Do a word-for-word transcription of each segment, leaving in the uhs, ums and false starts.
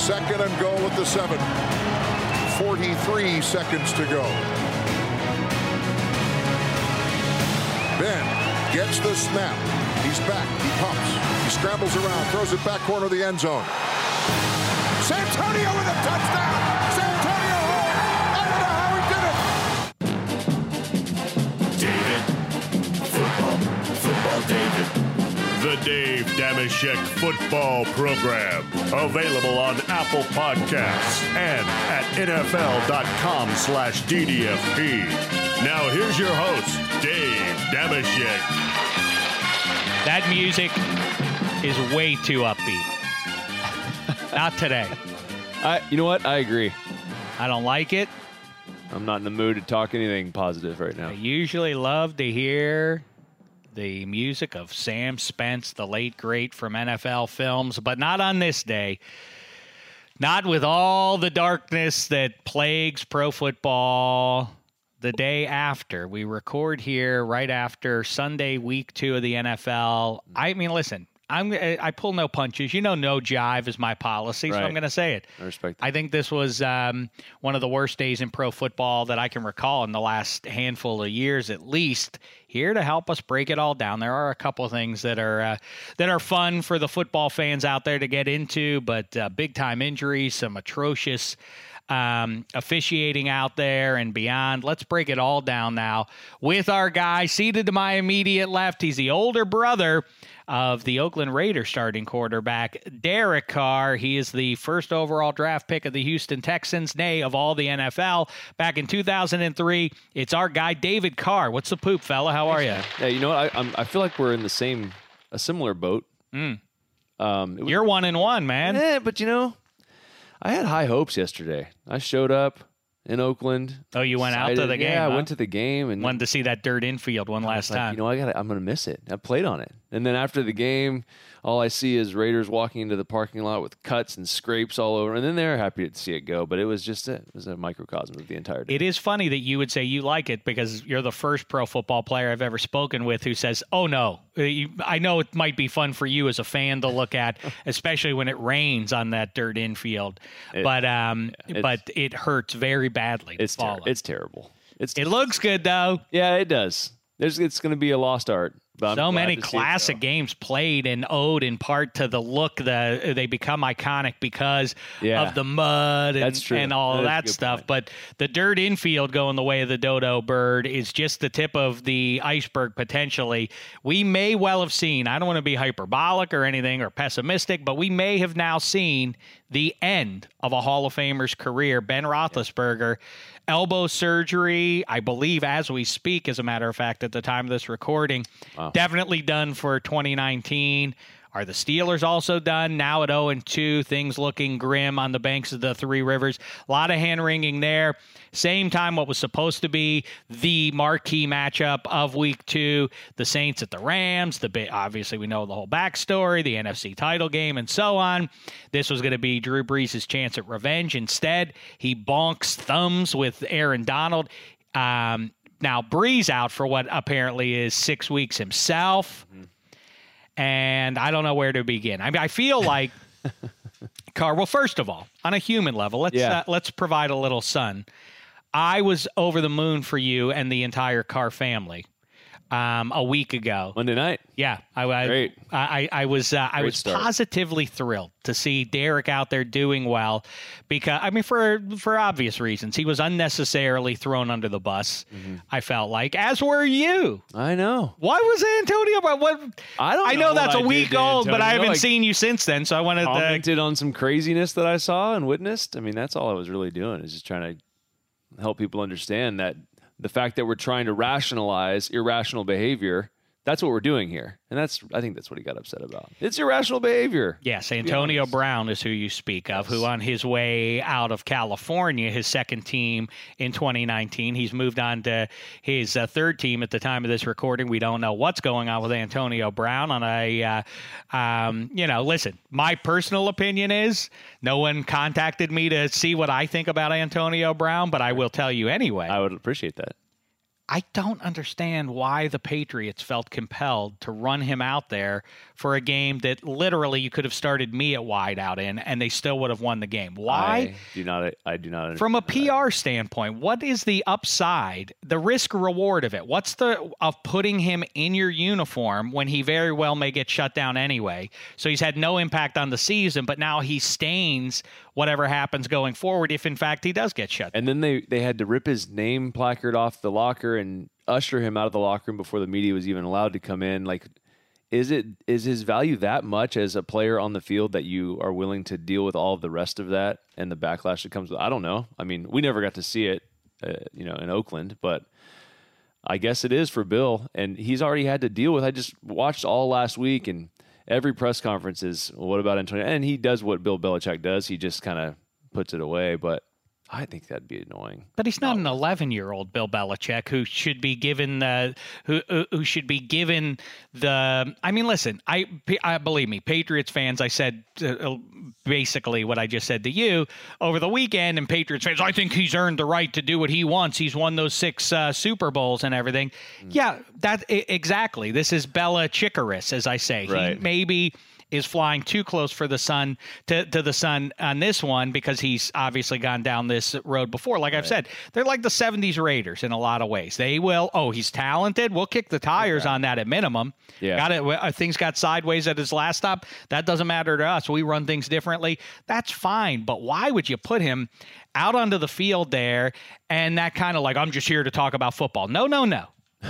Second and goal at the seven. forty-three seconds to go. Ben gets the snap. He's back. He pumps. He scrambles around. Throws it back corner of the end zone. Santonio with a touchdown. Santonio home. I don't know how he did it. David. Football. Football David. The Dave Dameshek Football Program. Available on Apple Podcasts and at N F L dot com slash D D F P. Now here's your host, Dave Dameshek. That music is way too upbeat. Not today. I, you know what? I agree. I don't like it. I'm not in the mood to talk anything positive right now. I usually love to hear the music of Sam Spence, the late great from N F L films, but not on this day. Not with all the darkness that plagues pro football. The day after, we record here right after Sunday, week two of the N F L. I mean, listen, I'm I pull no punches. You know, no jive is my policy, right. So I'm going to say it. I respect that. I think this was um, one of the worst days in pro football that I can recall in the last handful of years, at least. Here to help us break it all down. There are a couple of things that are uh, that are fun for the football fans out there to get into, but uh, big time injuries, some atrocious um, officiating out there and beyond. Let's break it all down now with our guy seated to my immediate left. He's the older brother of the Oakland Raiders starting quarterback, Derek Carr. He is the first overall draft pick of the Houston Texans, nay, of all the N F L. Back in two thousand three, it's our guy, David Carr. What's the poop, fella? How are you? Yeah, you know what? I, I'm, I feel like we're in the same, a similar boat. Mm. Um, it was, You're one and one, man. Yeah, but you know, I had high hopes yesterday. I showed up in Oakland. Oh, you went excited. out to the game, Yeah, huh? I went to the game and Wanted to see that dirt infield one last like, time. You know, I got. I'm going to miss it. I played on it, and then after the game, all I see is Raiders walking into the parking lot with cuts and scrapes all over, and then they're happy to see it go. But it was just a, it was a microcosm of the entire day. It is funny that you would say you like it because you're the first pro football player I've ever spoken with who says, "Oh no, you, I know it might be fun for you as a fan to look at, especially when it rains on that dirt infield, It- but um, it's- but it hurts very badly." To It's ter- follow. it's terrible. It's It looks good though. yeah, it does. There's it's going to be a lost art. But I'm So glad many to see it classic go. games played and owed in part to the look. The they become iconic because Yeah. of the mud and, That's true. and all That of is a that good stuff. point. But the dirt infield going the way of the dodo bird is just the tip of the iceberg potentially. We may well have seen, I don't want to be hyperbolic or anything or pessimistic, but we may have now seen the end of a Hall of Famer's career. Ben Roethlisberger, elbow surgery, I believe as we speak, as a matter of fact, at the time of this recording. Wow. Definitely done for twenty nineteen. Are the Steelers also done? Now at oh and two, things looking grim on the banks of the Three Rivers. A lot of hand-wringing there. Same time, what was supposed to be the marquee matchup of week two, the Saints at the Rams. The bit, obviously, we know the whole backstory, the N F C title game, and so on. This was going to be Drew Brees' chance at revenge. Instead, he bonks thumbs with Aaron Donald. Um, now, Brees out for what apparently is six weeks himself. Mm-hmm. And I don't know where to begin. I mean, I feel like, Carr, well, first of all, on a human level, let's Yeah. uh, let's provide a little sun. I was over the moon for you and the entire Carr family um, a week ago. Monday night. Yeah, I, I, Great. I, I was uh, I Great was start. positively thrilled to see Derek out there doing well because I mean for for obvious reasons he was unnecessarily thrown under the bus. Mm-hmm. I felt like, as were you. I know. Why was Antonio? What? I don't I know know what that's I a did week to old, but I Antonio. haven't I seen you since then. So I wanted to. Commented on some craziness that I saw and witnessed. I mean, that's all I was really doing is just trying to help people understand that the fact that we're trying to rationalize irrational behavior, that's what we're doing here. And that's, I think that's what he got upset about. It's irrational behavior. Yes, Antonio honest. Brown is who you speak of, who on his way out of California, his second team in twenty nineteen, he's moved on to his uh, third team at the time of this recording. We don't know what's going on with Antonio Brown. On a, uh, um, you know, listen, my personal opinion is no one contacted me to see what I think about Antonio Brown, but I will tell you anyway. I would appreciate that. I don't understand why the Patriots felt compelled to run him out there for a game that literally you could have started me at wide out in, and they still would have won the game. Why? I do not. I do not. From a P R standpoint, what is the upside, the risk reward of it? What's the of putting him in your uniform when he very well may get shut down anyway? So he's had no impact on the season, but now he stains whatever happens going forward if in fact he does get shut down. And then they they had to rip his name placard off the locker and usher him out of the locker room before the media was even allowed to come in. Like, is it is his value that much as a player on the field that you are willing to deal with all of the rest of that and the backlash that comes with? I don't know. I mean, we never got to see it, uh, you know, in Oakland, but I guess it is for Bill, and he's already had to deal with. I just watched all last week, and every press conference is, well, what about Antonio? And he does what Bill Belichick does. He just kind of puts it away, but I think that'd be annoying. But he's not an eleven-year-old Bill Belichick who should be given the who who should be given the. I mean, listen, I, I believe me, Patriots fans. I said uh, basically what I just said to you over the weekend, and Patriots fans, I think he's earned the right to do what he wants. He's won those six uh, Super Bowls and everything. Mm. Yeah, that exactly. This is Belichickerous, as I say. Right. He maybe is flying too close for the sun to, to the sun on this one because he's obviously gone down this road before. Like I've said, they're like the seventies Raiders in a lot of ways. They will, oh, he's talented. We'll kick the tires okay. on that at minimum. Yeah. Got it. Things got sideways at his last stop. That doesn't matter to us. We run things differently. That's fine. But why would you put him out onto the field there and that kind of like, I'm just here to talk about football? No, no, no.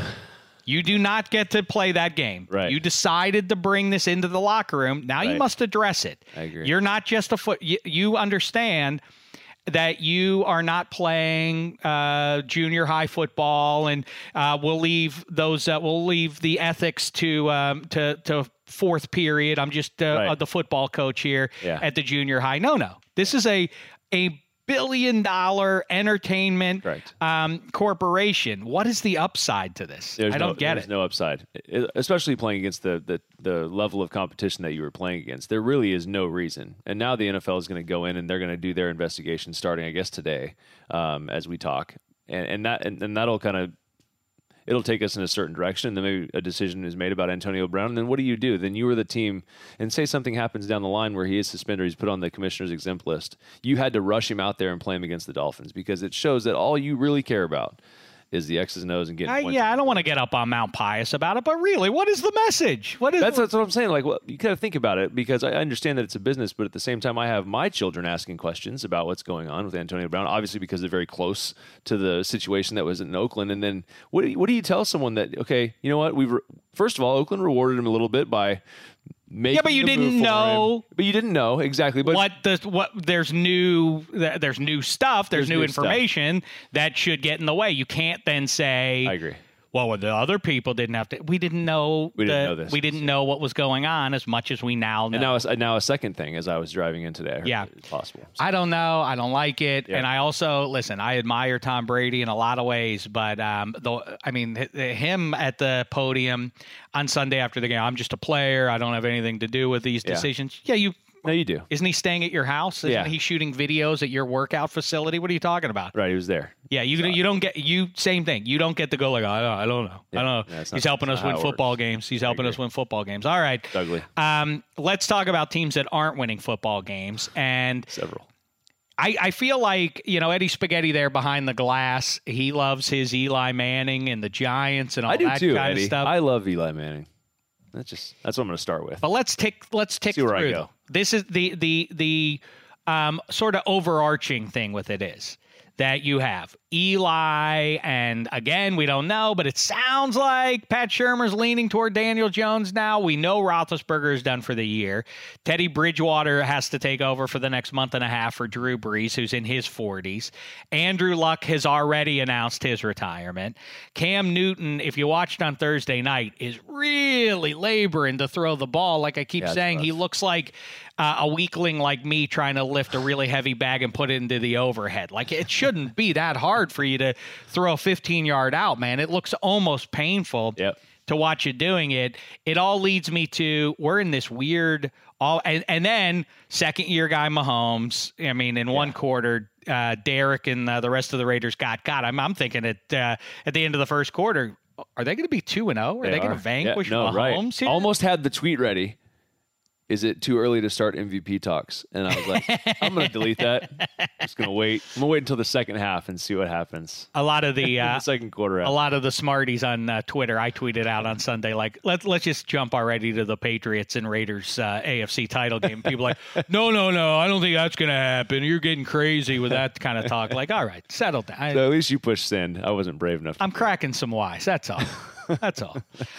You do not get to play that game. Right. You decided to bring this into the locker room. Now right. you must address it. I agree. You're not just a foot. You, you understand that you are not playing uh, junior high football, and uh, we'll leave those. Uh, we'll leave the ethics to um, to to fourth period. I'm just uh, right. uh, the football coach here yeah. at the junior high. No, no. This is a a. billion dollar entertainment right. um, corporation. What is the upside to this? There's I don't no, get there's it. no upside, it, especially playing against the, the the level of competition that you were playing against. There really is no reason. And now the N F L is going to go in and they're going to do their investigation starting, I guess, today um, as we talk. And, and that and, and that'll kind of it'll take us in a certain direction, and then maybe a decision is made about Antonio Brown, and then what do you do? Then you were the team, and say something happens down the line where he is suspended or he's put on the commissioner's exempt list. You had to rush him out there and play him against the Dolphins because it shows that all you really care about is the X's and O's and getting I, points. Yeah, I don't want to get up on Mount Pius about it, but really, what is the message? What is that's, that's what I'm saying. Like, well, you got to think about it because I understand that it's a business, but at the same time, I have my children asking questions about what's going on with Antonio Brown, obviously because they're very close to the situation that was in Oakland. And then what do you, what do you tell someone that, okay, you know what? We've re- first of all, Oakland rewarded him a little bit by making yeah, but you a didn't move for know. him. But you didn't know exactly. But what the what there's new there's new stuff. There's, There's new, new information that should get in the way. You can't then say, I agree. Well, the other people didn't have to. We didn't know. We didn't the, know this. We didn't know what was going on as much as we now know. And now, a, now a second thing as I was driving in today. I heard Yeah. it's possible. So, I don't know. I don't like it. Yeah. And I also, listen, I admire Tom Brady in a lot of ways, but um, the, I mean, h- him at the podium on Sunday after the game, I'm just a player. I don't have anything to do with these Yeah. decisions. Yeah, you. no, you do. Isn't he staying at your house? Isn't Yeah. he shooting videos at your workout facility? What are you talking about? Right, he was there. Yeah, you you don't get you same thing. You don't get to go like I don't I don't know. Yeah. I don't know. Yeah, it's not- He's helping that's us not win how it football works. games. He's helping us win football games. All right. It's ugly. Um, let's talk about teams that aren't winning football games. And Several. I, I feel like, you know, Eddie Spaghetti there behind the glass, he loves his Eli Manning and the Giants and all I do that too, kind Eddie. of stuff. I love Eli Manning. That's just that's what I'm going to start with. But let's tick let's tick See where I through. go. Though. This is the the the um, sort of overarching thing with it is that you have Eli, and again, we don't know, but it sounds like Pat Shurmur's leaning toward Daniel Jones now. We know Roethlisberger is done for the year. Teddy Bridgewater has to take over for the next month and a half for Drew Brees, who's in his forties. Andrew Luck has already announced his retirement. Cam Newton, if you watched on Thursday night, is really laboring to throw the ball. Like I keep Yeah, it's saying, rough. he looks like uh, a weakling like me trying to lift a really heavy bag and put it into the overhead. Like it shouldn't be that hard for you to throw a fifteen-yard out, man. It looks almost painful. Yep. to watch you doing it. It all leads me to we're in this weird all and, and then second year guy Mahomes. I mean, in one yeah. quarter, uh, Derek and uh, the rest of the Raiders got got. I'm I'm thinking at uh, at the end of the first quarter, are they going to be two and zero? Are they, they going to vanquish yeah, no, Mahomes right. here? Almost had the tweet ready. Is it too early to start M V P talks? And I was like, I'm going to delete that. I'm just going to wait. I'm going to wait until the second half and see what happens. A lot of the, uh, the second quarter. A lot of the smarties on uh, Twitter, I tweeted out on Sunday, like, let's let's just jump already to the Patriots and Raiders uh, A F C title game. People are like, no, no, no, I don't think that's going to happen. You're getting crazy with that kind of talk. Like, all right, settle down. So at least you pushed send. I wasn't brave enough. I'm cracking some wise. That's all. That's all.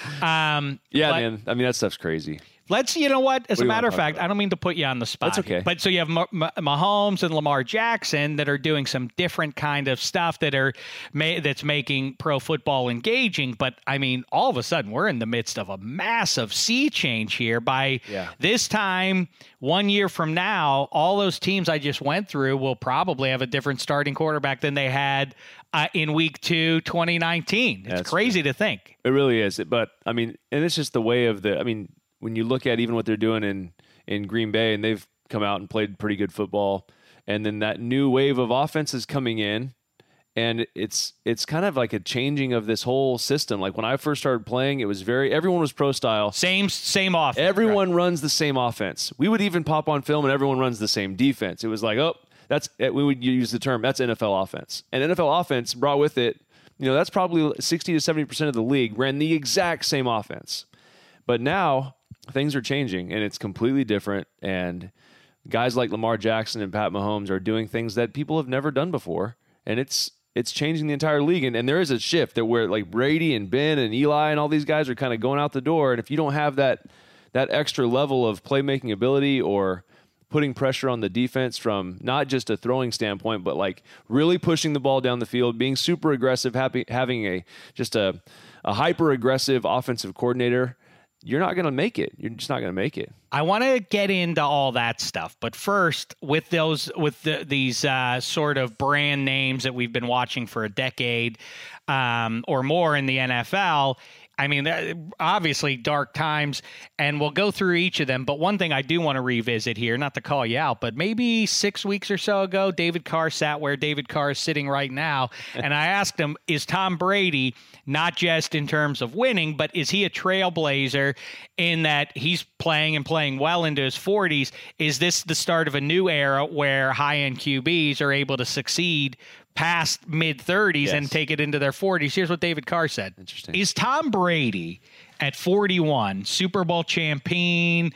Um, yeah, but, man. I mean, that stuff's crazy. Let's, you know what? As what a matter of fact, about? I don't mean to put you on the spot. That's okay. But so you have Mah- Mah- Mahomes and Lamar Jackson that are doing some different kind of stuff that are ma- that's making pro football engaging. But I mean, all of a sudden, we're in the midst of a massive sea change here. By yeah. this time, one year from now, all those teams I just went through will probably have a different starting quarterback than they had uh, in week two, twenty nineteen. It's That's crazy true. to think. It really is. But I mean, and it's just the way of the, I mean, when you look at even what they're doing in, in Green Bay, and they've come out and played pretty good football, and then that new wave of offenses coming in, and it's it's kind of like a changing of this whole system. Like when I first started playing, it was very, everyone was pro style. Same same offense. Everyone right? runs the same offense. We would even pop on film and everyone runs the same defense. It was like, oh, that's, we would use the term, that's N F L offense. And N F L offense brought with it, you know, that's probably sixty to seventy percent of the league ran the exact same offense. But now things are changing and it's completely different. And guys like Lamar Jackson and Pat Mahomes are doing things that people have never done before. And it's it's changing the entire league. And, and there is a shift that where like Brady and Ben and Eli and all these guys are kind of going out the door. And if you don't have that that extra level of playmaking ability or putting pressure on the defense from not just a throwing standpoint, but like really pushing the ball down the field, being super aggressive, happy, having a just a, a hyper aggressive offensive coordinator, you're not going to make it. You're just not going to make it. I want to get into all that stuff, but first, with those, with the, these uh, sort of brand names that we've been watching for a decade um, or more in the N F L. I mean, obviously dark times, and we'll go through each of them. But one thing I do want to revisit here, not to call you out, but maybe six weeks or so ago, David Carr sat where David Carr is sitting right now. And I asked him, is Tom Brady, not just in terms of winning, but is he a trailblazer in that he's playing and playing well into his forties? Is this the start of a new era where high-end Q Bs are able to succeed past mid-thirties yes. and take it into their forties? Here's what David Carr said. Interesting. Is Tom Brady at forty-one, Super Bowl champion,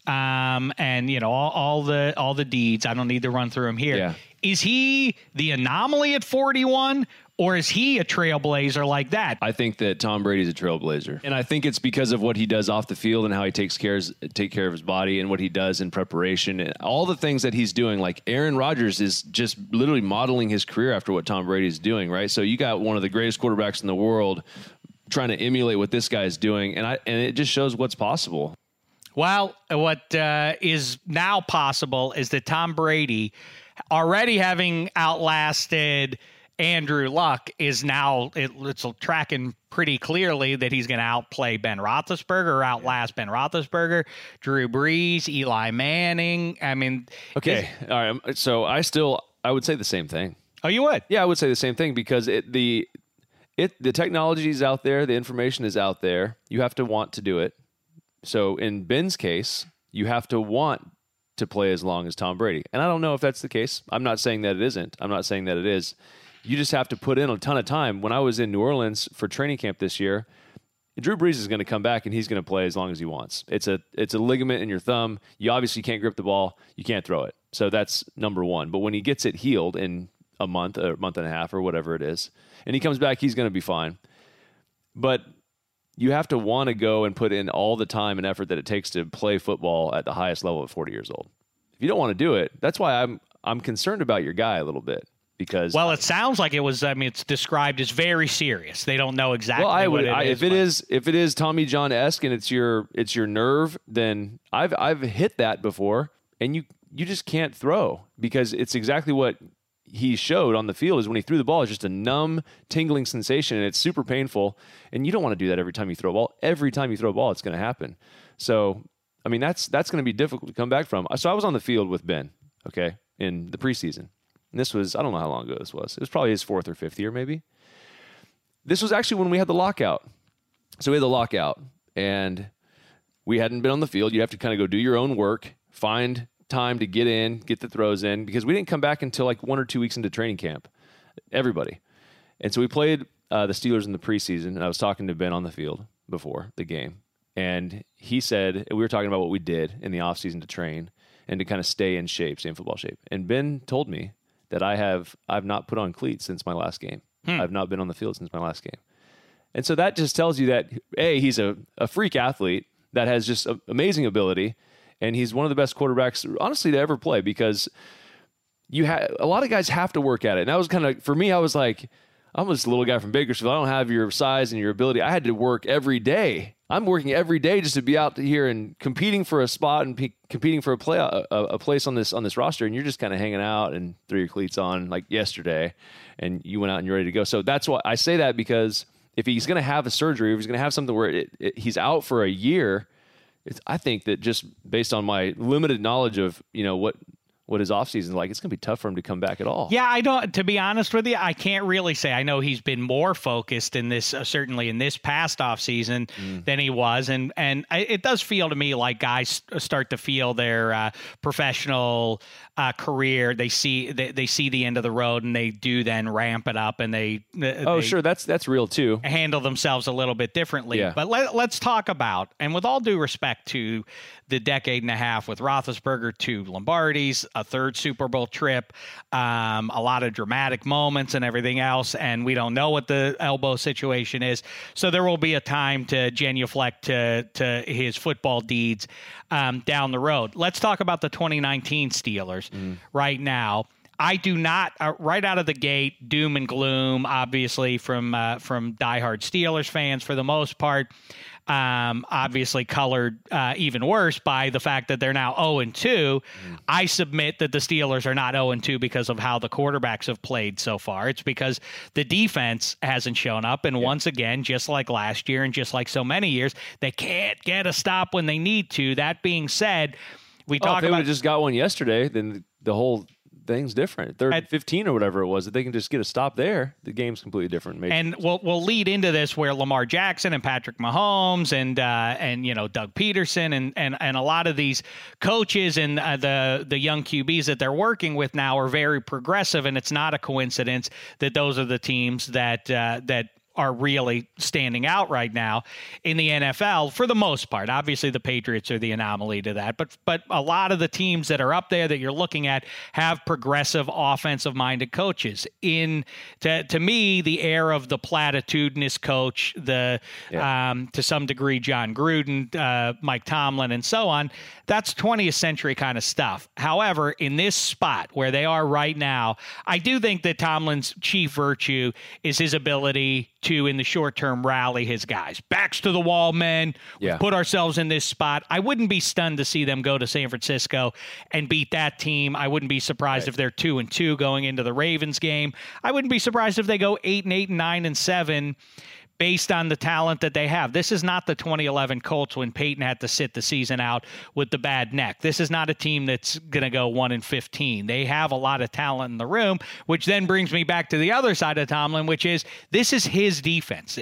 um, and you know all, all the all the deeds? I don't need to run through them here. Yeah. Is he the anomaly at forty-one, or is he a trailblazer like that? I think that Tom Brady's a trailblazer. And I think it's because of what he does off the field and how he takes care, take care of his body and what he does in preparation. And all the things that he's doing, like Aaron Rodgers is just literally modeling his career after what Tom Brady's doing, right? So you got one of the greatest quarterbacks in the world trying to emulate what this guy's doing. And I and it just shows what's possible. Well, what uh, is now possible is that Tom Brady, already having outlasted Andrew Luck, is now it, it's tracking pretty clearly that he's going to outplay Ben Roethlisberger or outlast Ben Roethlisberger, Drew Brees, Eli Manning. I mean, okay, all right. So I still I would say the same thing. Oh, you would? Yeah, I would say the same thing because it the it the technology is out there, the information is out there. You have to want to do it. So in Ben's case, you have to want to play as long as Tom Brady, and I don't know if that's the case. I'm not saying that it isn't. I'm not saying that it is. You just have to put in a ton of time. When I was in New Orleans for training camp this year, Drew Brees is going to come back and he's going to play as long as he wants. It's a it's a ligament in your thumb. You obviously can't grip the ball. You can't throw it. So that's number one. But when he gets it healed in a month, or a month and a half, or whatever it is, and he comes back, he's going to be fine. But you have to want to go and put in all the time and effort that it takes to play football at the highest level at forty years old. If you don't want to do it, that's why I'm I'm concerned about your guy a little bit. Because well, it sounds like it was. I mean, it's described as very serious. They don't know exactly. Well, I would what it I, is, if it is if it is Tommy John esque and it's your it's your nerve, then I've I've hit that before, and you you just can't throw because it's exactly what he showed on the field is when he threw the ball, it's just a numb, tingling sensation, and it's super painful. And you don't want to do that every time you throw a ball. Every time you throw a ball, it's going to happen. So, I mean, that's that's going to be difficult to come back from. So I was on the field with Ben, okay, in the preseason. And this was, I don't know how long ago this was. It was probably his fourth or fifth year, maybe. This was actually when we had the lockout. So we had the lockout, and we hadn't been on the field. You have to kind of go do your own work, find time to get in, get the throws in, because we didn't come back until like one or two weeks into training camp, everybody. And so we played uh, the Steelers in the preseason, and I was talking to Ben on the field before the game. And he said, we were talking about what we did in the offseason to train and to kind of stay in shape, stay in football shape. And Ben told me that I have I've not put on cleats since my last game. Hmm. I've not been on the field since my last game. And so that just tells you that, A, he's a, a freak athlete that has just a, amazing ability, and he's one of the best quarterbacks, honestly, to ever play, because you ha- a lot of guys have to work at it. And that was kind of, for me, I was like, I'm just a little guy from Bakersfield. I don't have your size and your ability. I had to work every day. I'm working every day just to be out here and competing for a spot and pe- competing for a play a, a place on this on this roster, and you're just kind of hanging out and threw your cleats on like yesterday, and you went out and you're ready to go. So that's why I say that, because if he's going to have a surgery, if he's going to have something where it, it, he's out for a year, it's, I think that just based on my limited knowledge of, you know, what what his offseason is like, it's going to be tough for him to come back at all. Yeah, I don't, to be honest with you, I can't really say. I know he's been more focused in this, uh, certainly in this past offseason mm. than he was. And, and I, it does feel to me like guys start to feel their uh, professional uh, career. They see, they, they see the end of the road, and they do then ramp it up, and they, oh, they sure. That's, that's real too. handle themselves a little bit differently. Yeah. But let, let's talk about, and with all due respect to the decade and a half with Roethlisberger, two Lombardis, a third Super Bowl trip, um, a lot of dramatic moments and everything else, and we don't know what the elbow situation is. So there will be a time to genuflect to, to his football deeds um, down the road. Let's talk about the twenty nineteen Steelers mm. right now. I do not, uh, right out of the gate, doom and gloom, obviously, from uh, from diehard Steelers fans for the most part. Um, obviously colored uh, even worse by the fact that they're now oh and two. Mm. I submit that the Steelers are not oh and two because of how the quarterbacks have played so far. It's because the defense hasn't shown up. And yeah. once again, just like last year and just like so many years, they can't get a stop when they need to. That being said, we oh, talk if they about would have just got one yesterday, then the whole thing's different. Third and fifteen or whatever it was, if they can just get a stop there, the game's completely different. Maybe. And we'll we'll lead into this where Lamar Jackson and Patrick Mahomes and uh, and you know Doug Peterson and and and a lot of these coaches and uh, the the young Q Bs that they're working with now are very progressive, and it's not a coincidence that those are the teams that uh, that. are really standing out right now in the N F L for the most part. Obviously, the Patriots are the anomaly to that, but but a lot of the teams that are up there that you're looking at have progressive, offensive-minded coaches. In to to me, the air of the platitudinous coach, the yeah. um, to some degree John Gruden, uh, Mike Tomlin, and so on. That's twentieth century kind of stuff. However, in this spot where they are right now, I do think that Tomlin's chief virtue is his ability to, in the short term, rally his guys. Backs to the wall, men. Yeah. We've put ourselves in this spot. I wouldn't be stunned to see them go to San Francisco and beat that team. I wouldn't be surprised right. if they're two and two going into the Ravens game. I wouldn't be surprised if they go eight and eight and nine and seven. Based on the talent that they have. This is not the twenty eleven Colts when Peyton had to sit the season out with the bad neck. This is not a team that's going to go one and fifteen. They have a lot of talent in the room, which then brings me back to the other side of Tomlin, which is this is his defense.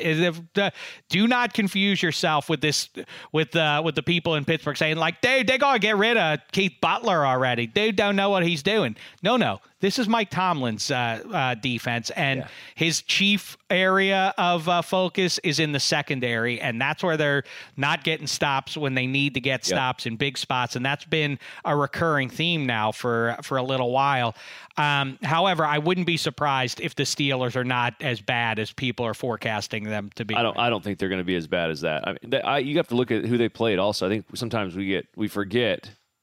Do not confuse yourself with this, with uh, with the people in Pittsburgh saying like, they they gotta get rid of Keith Butler already. They don't know what he's doing. No, no. This is Mike Tomlin's uh, uh, defense, and yeah. his chief area of uh, focus is in the secondary, and that's where they're not getting stops when they need to get stops yep. in big spots, and that's been a recurring theme now for for a little while. Um, however, I wouldn't be surprised if the Steelers are not as bad as people are forecasting them to be. I don't. I don't think they're going to be as bad as that. I mean, they, I, you have to look at who they played. Also, I think sometimes we get we forget.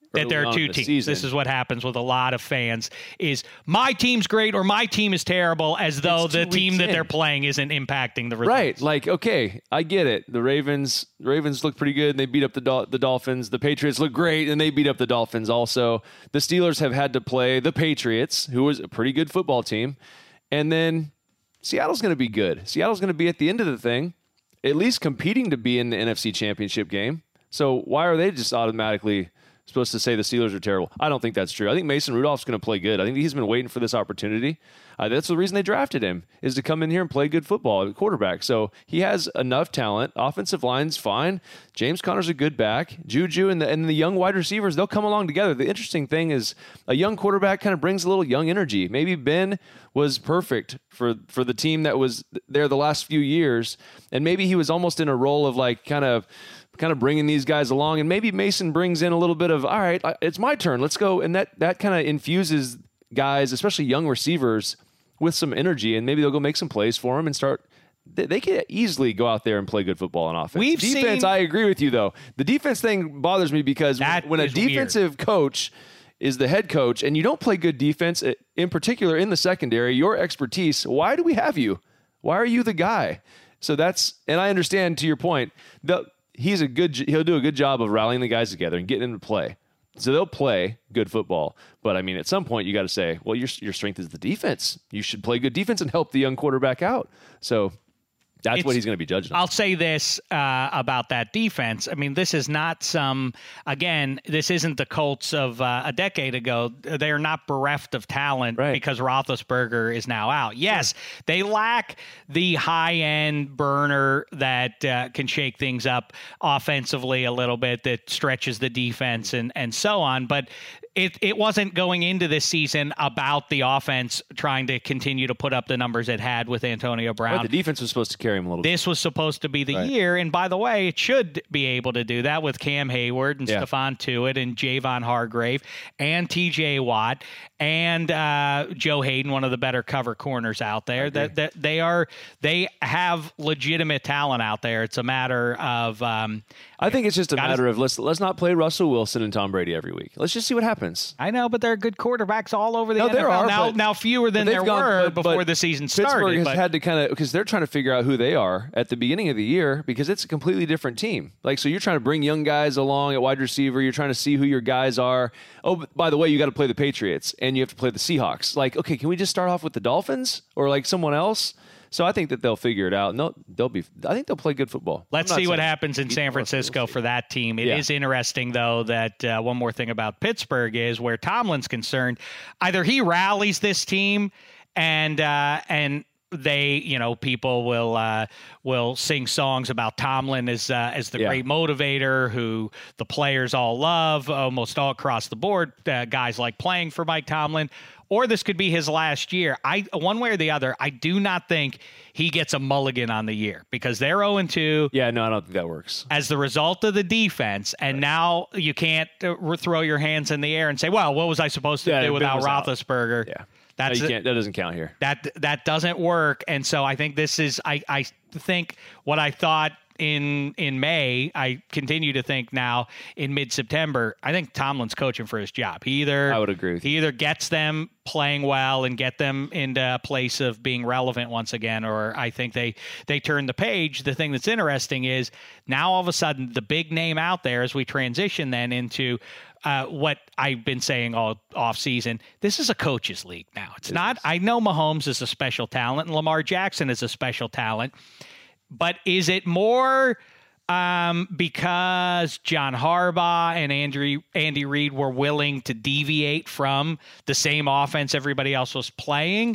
that there are two the teams. Season. This is what happens with a lot of fans is my team's great or my team is terrible, as though It's the two team weeks that in. they're playing isn't impacting the results. Right. Like, okay, I get it. The Ravens the Ravens look pretty good, and they beat up the Dol- the Dolphins. The Patriots look great, and they beat up the Dolphins also. The Steelers have had to play the Patriots, who was a pretty good football team. And then Seattle's going to be good. Seattle's going to be at the end of the thing, at least competing to be in the N F C Championship game. So why are they just automatically supposed to say the Steelers are terrible? I don't think that's true. I think Mason Rudolph's going to play good. I think he's been waiting for this opportunity. Uh, that's the reason they drafted him, is to come in here and play good football at quarterback. So he has enough talent. Offensive line's fine. James Conner's a good back. Juju and the, and the young wide receivers, they'll come along together. The interesting thing is a young quarterback kind of brings a little young energy. Maybe Ben was perfect for, for the team that was there the last few years, and maybe he was almost in a role of like kind of kind of bringing these guys along, and maybe Mason brings in a little bit of, all right, it's my turn, let's go, and that that kind of infuses guys, especially young receivers, with some energy, and maybe they'll go make some plays for him and start. They, they can easily go out there and play good football on offense. We've defense, seen- I agree with you though. The defense thing bothers me because That when a is weird. defensive coach is the head coach and you don't play good defense, in particular in the secondary, your expertise, why do we have you? Why are you the guy? So that's, and I understand to your point, the he's a good, he'll do a good job of rallying the guys together and getting them to play. So they'll play good football. But I mean, at some point you got to say, well, your, your strength is the defense. You should play good defense and help the young quarterback out. So that's It's- what he's going to be judged on. I'll say this uh, about that defense. I mean, this is not some, again, this isn't the Colts of uh, a decade ago. They are not bereft of talent Right. because Roethlisberger is now out. Yes, they lack the high-end burner that uh, can shake things up offensively a little bit, that stretches the defense and, and so on. But It it wasn't going into this season about the offense trying to continue to put up the numbers it had with Antonio Brown. Right, the defense was supposed to carry him a little bit. This was supposed to be the Right. year, and by the way, it should be able to do that with Cam Hayward and Yeah. Stephon Tuitt and Javon Hargrave and T J Watt and uh, Joe Hayden, one of the better cover corners out there. That that they are they have legitimate talent out there. It's a matter of um, I think it's just a Gotta- matter of let's let's not play Russell Wilson and Tom Brady every week. Let's just see what happens. I know, but there are good quarterbacks all over the No, N F L there are, now. but- Now fewer than But there they've gone- were but- but before the season Pittsburgh started. has But had to kind of, because they're trying to figure out who they are at the beginning of the year, because it's a completely different team. Like, so you're trying to bring young guys along at wide receiver. You're trying to see who your guys are. Oh, but by the way, you got to play the Patriots and you have to play the Seahawks. Like, okay, can we just start off with the Dolphins or like someone else? So I think that they'll figure it out. And they'll, they'll be, I think they'll play good football. let's I'm not see what saying- happens in San Francisco for that team. It is Yeah. interesting, though, that uh, one more thing about Pittsburgh is where Tomlin's concerned. Either he rallies this team and uh, and they, you know, people will uh, will sing songs about Tomlin as uh, as the Yeah. great motivator who the players all love, almost all across the board. Uh, guys like playing for Mike Tomlin. Or this could be his last year. I one way or the other, I do not think he gets a mulligan on the year because they're oh and two Yeah, no, I don't think that works. as the result of the defense. And now you can't uh, throw your hands in the air and say, well, what was I supposed to Yeah, do Ben without was out. Roethlisberger? Yeah. That's no, you it. can't, that doesn't count here. That that doesn't work. And so I think this is I, I think what I thought in in May, I continue to think now in mid-September, I think Tomlin's coaching for his job. He either I would agree with he either gets them playing well and get them into a place of being relevant once again, or I think they they turn the page. The thing that's interesting is now all of a sudden the big name out there as we transition then into Uh, what I've been saying all off season, this is a coach's league now. It's not, I know Mahomes is a special talent and Lamar Jackson is a special talent, but is it more um, because John Harbaugh and Andy, Andy Reid were willing to deviate from the same offense everybody else was playing?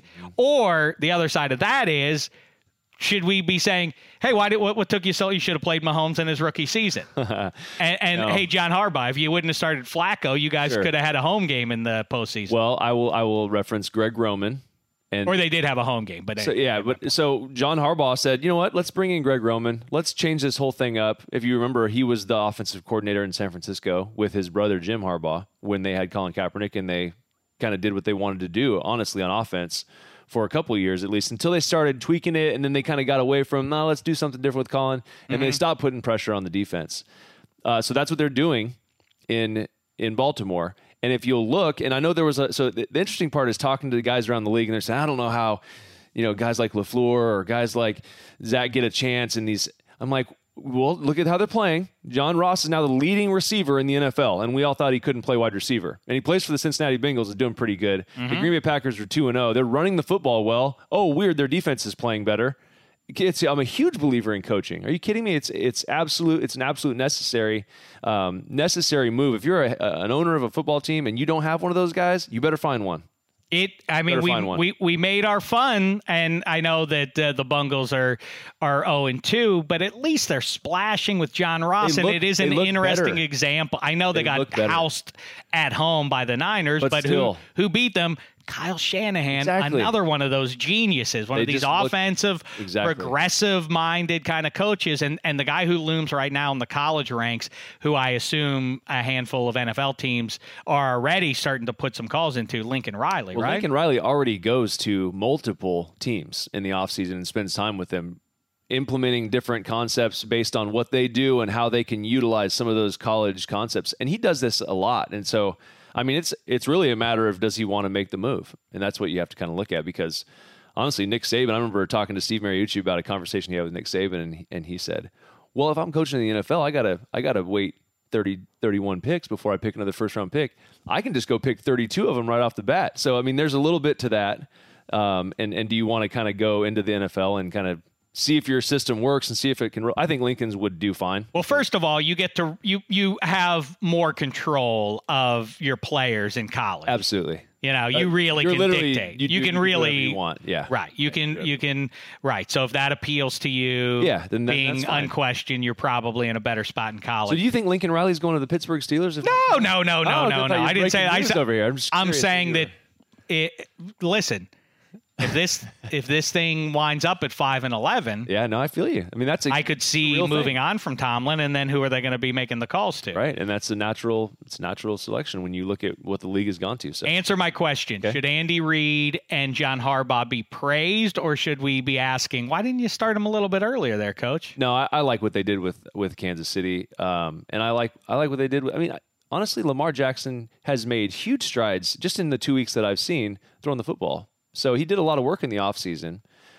Or the other side of that is, should we be saying, hey, why did what, what took you so you should have played Mahomes in his rookie season? and and No. hey, John Harbaugh, if you wouldn't have started Flacco, you guys Sure. could have had a home game in the postseason. Well, I will I will reference Greg Roman. And or they did have a home game, but So, yeah, but so John Harbaugh said, you know what? Let's bring in Greg Roman. Let's change this whole thing up. If you remember, he was the offensive coordinator in San Francisco with his brother Jim Harbaugh when they had Colin Kaepernick, and they kind of did what they wanted to do, honestly, on offense for a couple of years at least, until they started tweaking it, and then they kind of got away from, no, let's do something different with Colin, and they stopped putting pressure on the defense. Uh, so that's what they're doing in in Baltimore. And if you'll look, and I know there was a, so the, the interesting part is talking to the guys around the league, and they're saying, I don't know how, you know, guys like LaFleur or guys like Zach get a chance in these. I'm like, well, look at how they're playing. John Ross is now the leading receiver in the N F L, and we all thought he couldn't play wide receiver. And he plays for the Cincinnati Bengals, is doing pretty good. Mm-hmm. The Green Bay Packers are two and oh. They're running the football well. Oh, weird, their defense is playing better. It's, I'm a huge believer in coaching. Are you kidding me? It's it's absolute. It's an absolute necessary um, necessary move. If you're a, an owner of a football team and you don't have one of those guys, you better find one. It. I mean, we, we we made our fun, and I know that uh, the Bungles are are zero and two, but at least they're splashing with John Ross, look, and it is an interesting better. example. I know they, they got housed at home by the Niners, but, but who who beat them? Kyle Shanahan, exactly. Another one of those geniuses, one they of these offensive, look, exactly. progressive-minded kind of coaches, and and the guy who looms right now in the college ranks, who I assume a handful of N F L teams are already starting to put some calls into, Lincoln Riley, well, right? Lincoln Riley already goes to multiple teams in the offseason and spends time with them, implementing different concepts based on what they do and how they can utilize some of those college concepts. And he does this a lot, and so I mean, it's it's really a matter of does he want to make the move? And that's what you have to kind of look at because, honestly, Nick Saban, I remember talking to Steve Mariucci about a conversation he had with Nick Saban, and he, and he said, well, if I'm coaching in the N F L, I got to I gotta wait thirty, thirty-one picks before I pick another first-round pick. I can just go pick thirty-two of them right off the bat. So, I mean, there's a little bit to that. Um, and, and do you want to kind of go into the N F L and kind of see if your system works and see if it can. I think Lincoln's would do fine. Well, first of all, you get to you you have more control of your players in college. Absolutely. You know, you really uh, can dictate. You, you you can you really you want. Yeah. Right. You can yeah. you can right. So if that appeals to you, yeah, then that, being unquestioned, you're probably in a better spot in college. So do you think Lincoln Riley's going to the Pittsburgh Steelers? If no, no, no, no, oh, no, no. I didn't say. I said over here. I'm, just I'm saying that. It, listen. If this if this thing winds up at five and eleven, yeah, no, I feel you. I mean, that's a, I could see moving thing. on from Tomlin, and then who are they going to be making the calls to? Right, and that's a natural it's a natural selection when you look at what the league has gone to. So, answer my question: okay. Should Andy Reid and John Harbaugh be praised, or should we be asking why didn't you start them a little bit earlier, there, Coach? No, I, I like what they did with with Kansas City, um, and I like I like what they did. With, I mean. I, Honestly, Lamar Jackson has made huge strides just in the two weeks that I've seen throwing the football. So he did a lot of work in the offseason.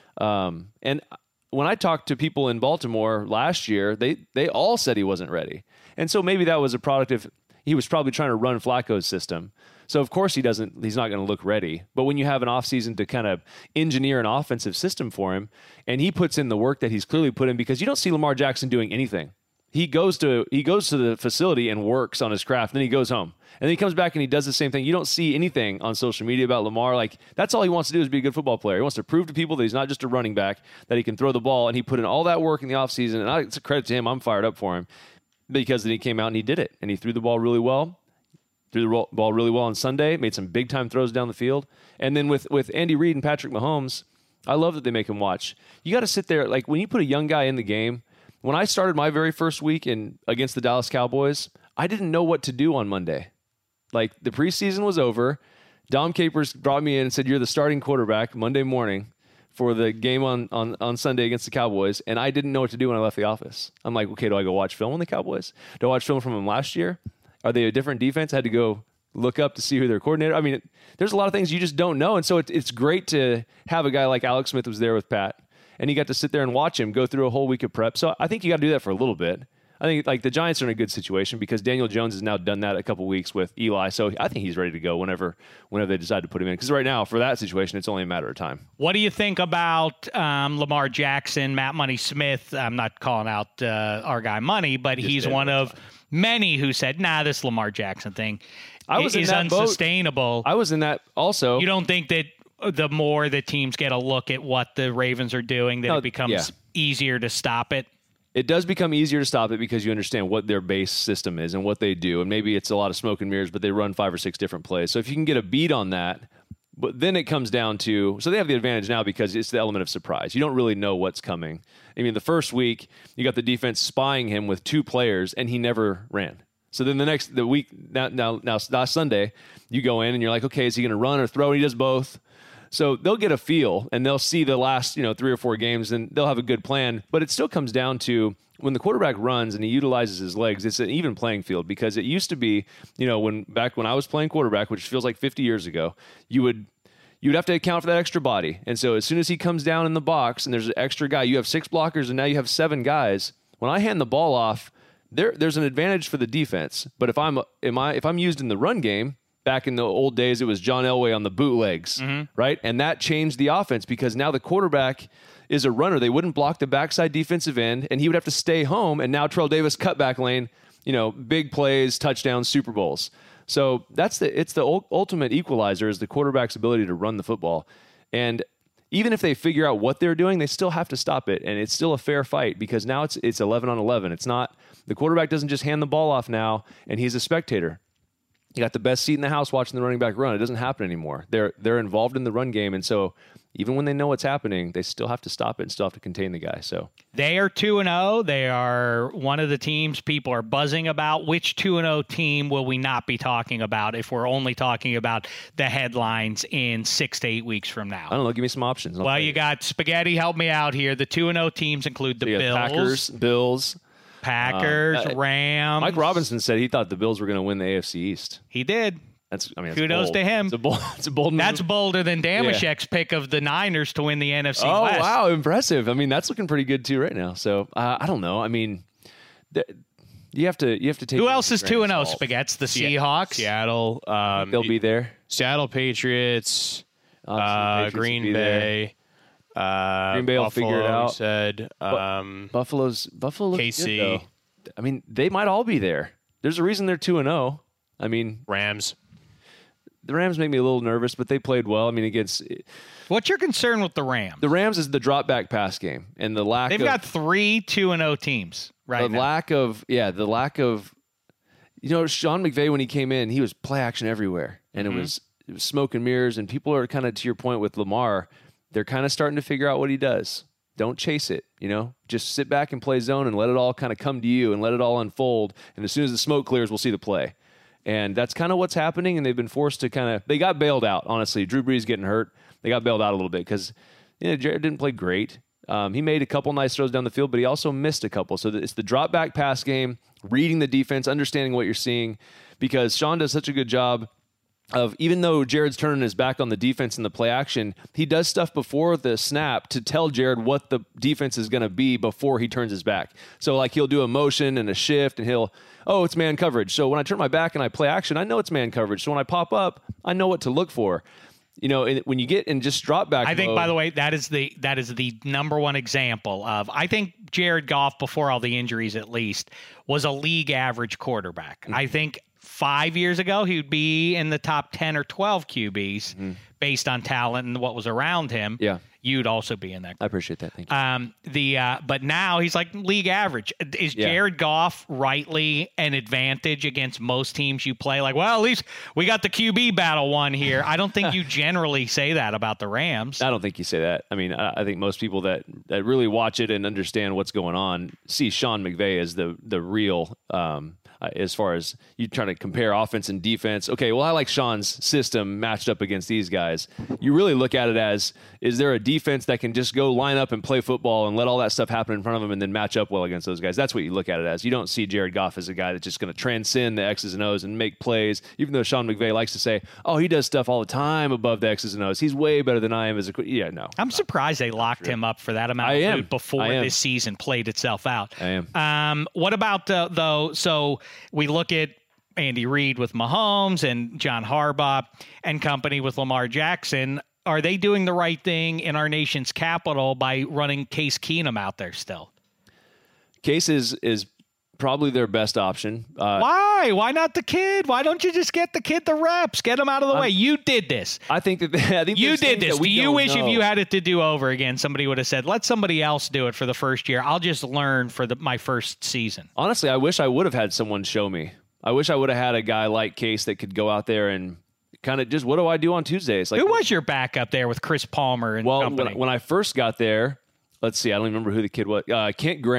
Um, and when I talked to people in Baltimore last year, they, they all said he wasn't ready. And so maybe that was a product of he was probably trying to run Flacco's system. So, of course, he doesn't. He's not going to look ready. But when you have an offseason to kind of engineer an offensive system for him, and he puts in the work that he's clearly put in, because you don't see Lamar Jackson doing anything. He goes to he goes to the facility and works on his craft, and then he goes home. And then he comes back and he does the same thing. You don't see anything on social media about Lamar. Like, that's all he wants to do is be a good football player. He wants to prove to people that he's not just a running back, that he can throw the ball, and he put in all that work in the offseason. And I, it's a credit to him. I'm fired up for him because then he came out and he did it. And he threw the ball really well, threw the ball really well on Sunday, made some big-time throws down the field. And then with, with Andy Reid and Patrick Mahomes, I love that they make him watch. You got to sit there. Like, when you put a young guy in the game, when I started my very first week in against the Dallas Cowboys, I didn't know what to do on Monday. Like, the preseason was over. Dom Capers brought me in and said, you're the starting quarterback Monday morning for the game on, on, on Sunday against the Cowboys, and I didn't know what to do when I left the office. I'm like, okay, do I go watch film on the Cowboys? Do I watch film from them last year? Are they a different defense? I had to go look up to see who their coordinator. I mean, it, there's a lot of things you just don't know, and so it, it's great to have a guy like Alex Smith was there with Pat, and you got to sit there and watch him go through a whole week of prep. So I think you got to do that for a little bit. I think like the Giants are in a good situation because Daniel Jones has now done that a couple weeks with Eli. So I think he's ready to go whenever whenever they decide to put him in. Because right now, for that situation, it's only a matter of time. What do you think about um, Lamar Jackson, Matt Money Smith? I'm not calling out uh, our guy Money, but Just he's one of many who said, nah, this Lamar Jackson thing I was is in that unsustainable. Boat. I was in that also. You don't think that the more the teams get a look at what the Ravens are doing, that no, it becomes yeah. easier to stop it? It does become easier to stop it because you understand what their base system is and what they do. And maybe it's a lot of smoke and mirrors, but they run five or six different plays. So if you can get a beat on that, but then it comes down to, so they have the advantage now because it's the element of surprise. You don't really know what's coming. I mean, the first week, you got the defense spying him with two players, and he never ran. So then the next, the week, now, now, now last Sunday, you go in and you're like, okay, is he going to run or throw? And he does both. So they'll get a feel and they'll see the last, you know, three or four games and they'll have a good plan. But it still comes down to when the quarterback runs and he utilizes his legs, it's an even playing field because it used to be, you know, when back when I was playing quarterback, which feels like fifty years ago, you would you'd have to account for that extra body. And so as soon as he comes down in the box and there's an extra guy, you have six blockers and now you have seven guys. When I hand the ball off, there there's an advantage for the defense. But if I'm am I if I'm used in the run game, back in the old days, it was John Elway on the bootlegs, mm-hmm. right? And that changed the offense because now the quarterback is a runner. They wouldn't block the backside defensive end, and he would have to stay home. And now Terrell Davis, cutback lane, you know, big plays, touchdowns, Super Bowls. So that's the it's the ultimate equalizer is the quarterback's ability to run the football. And even if they figure out what they're doing, they still have to stop it. And it's still a fair fight because now it's it's eleven on eleven. It's not the quarterback doesn't just hand the ball off now, and he's a spectator. You got the best seat in the house watching the running back run. It doesn't happen anymore. They're they're involved in the run game, and so even when they know what's happening, they still have to stop it and still have to contain the guy. So they are two and zero. They are one of the teams people are buzzing about. Which two and zero team will we not be talking about if we're only talking about the headlines in six to eight weeks from now? I don't know. Give me some options. I'll well, you got Spaghetti. Help me out here. The two and zero teams include the so Bills, Packers, Bills. Packers, uh, Rams. Mike Robinson said he thought the Bills were going to win the A F C East. He did. That's I mean, that's kudos bold. to him. It's a bold. It's a bold move. That's bolder than Damashek's yeah. pick of the Niners to win the N F C oh, West. Oh wow, impressive! I mean, that's looking pretty good too right now. So uh, I don't know. I mean, th- you have to you have to take. Who else is two and zero? Spaghetti's the Seahawks. Seattle. Um, They'll be there. Seattle Patriots. Uh, Patriots Green Bay. Uh, Green Bay will Buffalo, figure it out. Said um, Buffalo's Buffalo. K C. Good, I mean, they might all be there. There's a reason they're two and zero. I mean, Rams. The Rams make me a little nervous, but they played well. I mean, against what's your concern with the Rams? The Rams is the drop back pass game and the lack. They've of, got three two and zero teams right the now. lack of yeah, the lack of. You know, Sean McVay when he came in, he was play action everywhere, and mm-hmm. it was it was smoke and mirrors. And people are kind of to your point with Lamar, they're kind of starting to figure out what he does. Don't chase it, you know. Just sit back and play zone and let it all kind of come to you and let it all unfold. And as soon as the smoke clears, we'll see the play. And that's kind of what's happening, and they've been forced to kind of – they got bailed out, honestly. Drew Brees getting hurt. They got bailed out a little bit because you know, Jared didn't play great. Um, he made a couple nice throws down the field, but he also missed a couple. So it's the drop-back pass game, reading the defense, understanding what you're seeing, because Sean does such a good job of, even though Jared's turning his back on the defense and the play action, he does stuff before the snap to tell Jared what the defense is going to be before he turns his back. So, like, he'll do a motion and a shift, and he'll, oh, it's man coverage. So when I turn my back and I play action, I know it's man coverage. So when I pop up, I know what to look for. You know, and when you get in just drop back I think, mode, by the way, that is the that is the number one example of, I think Jared Goff, before all the injuries at least, was a league average quarterback. Mm-hmm. I think five years ago, he would be in the top ten or twelve Q Bs mm-hmm. based on talent and what was around him. Yeah. You'd also be in that. I appreciate that. Thank you. Um, the uh, but now he's like league average. Is yeah. Jared Goff rightly an advantage against most teams you play? Like, well, at least we got the Q B battle one here. I don't think you generally say that about the Rams. I don't think you say that. I mean, I, I think most people that, that really watch it and understand what's going on see Sean McVay as the the real. Um, Uh, as far as you trying to compare offense and defense. Okay, well, I like Sean's system matched up against these guys. You really look at it as, is there a defense that can just go line up and play football and let all that stuff happen in front of them and then match up well against those guys? That's what you look at it as. You don't see Jared Goff as a guy that's just going to transcend the X's and O's and make plays, even though Sean McVay likes to say, oh, he does stuff all the time above the X's and O's. He's way better than I am as a – yeah, no. I'm surprised they locked him up for that amount I of am. loot before this season played itself out. I am. Um, what about, uh, though – so we look at Andy Reid with Mahomes and John Harbaugh and company with Lamar Jackson. Are they doing the right thing in our nation's capital by running Case Keenum out there still? Case is, is probably their best option. Uh, Why? Why not the kid? Why don't you just get the kid the reps? Get him out of the I'm, way. You did this. I think that I think you did this. Do you wish know. if you had it to do over again, somebody would have said, let somebody else do it for the first year. I'll just learn for the, my first season. Honestly, I wish I would have had someone show me. I wish I would have had a guy like Case that could go out there and kind of just, what do I do on Tuesdays? Like, who was your backup there with Chris Palmer and well, company? When, when I first got there, let's see, I don't even remember who the kid was. Uh, Kent Graham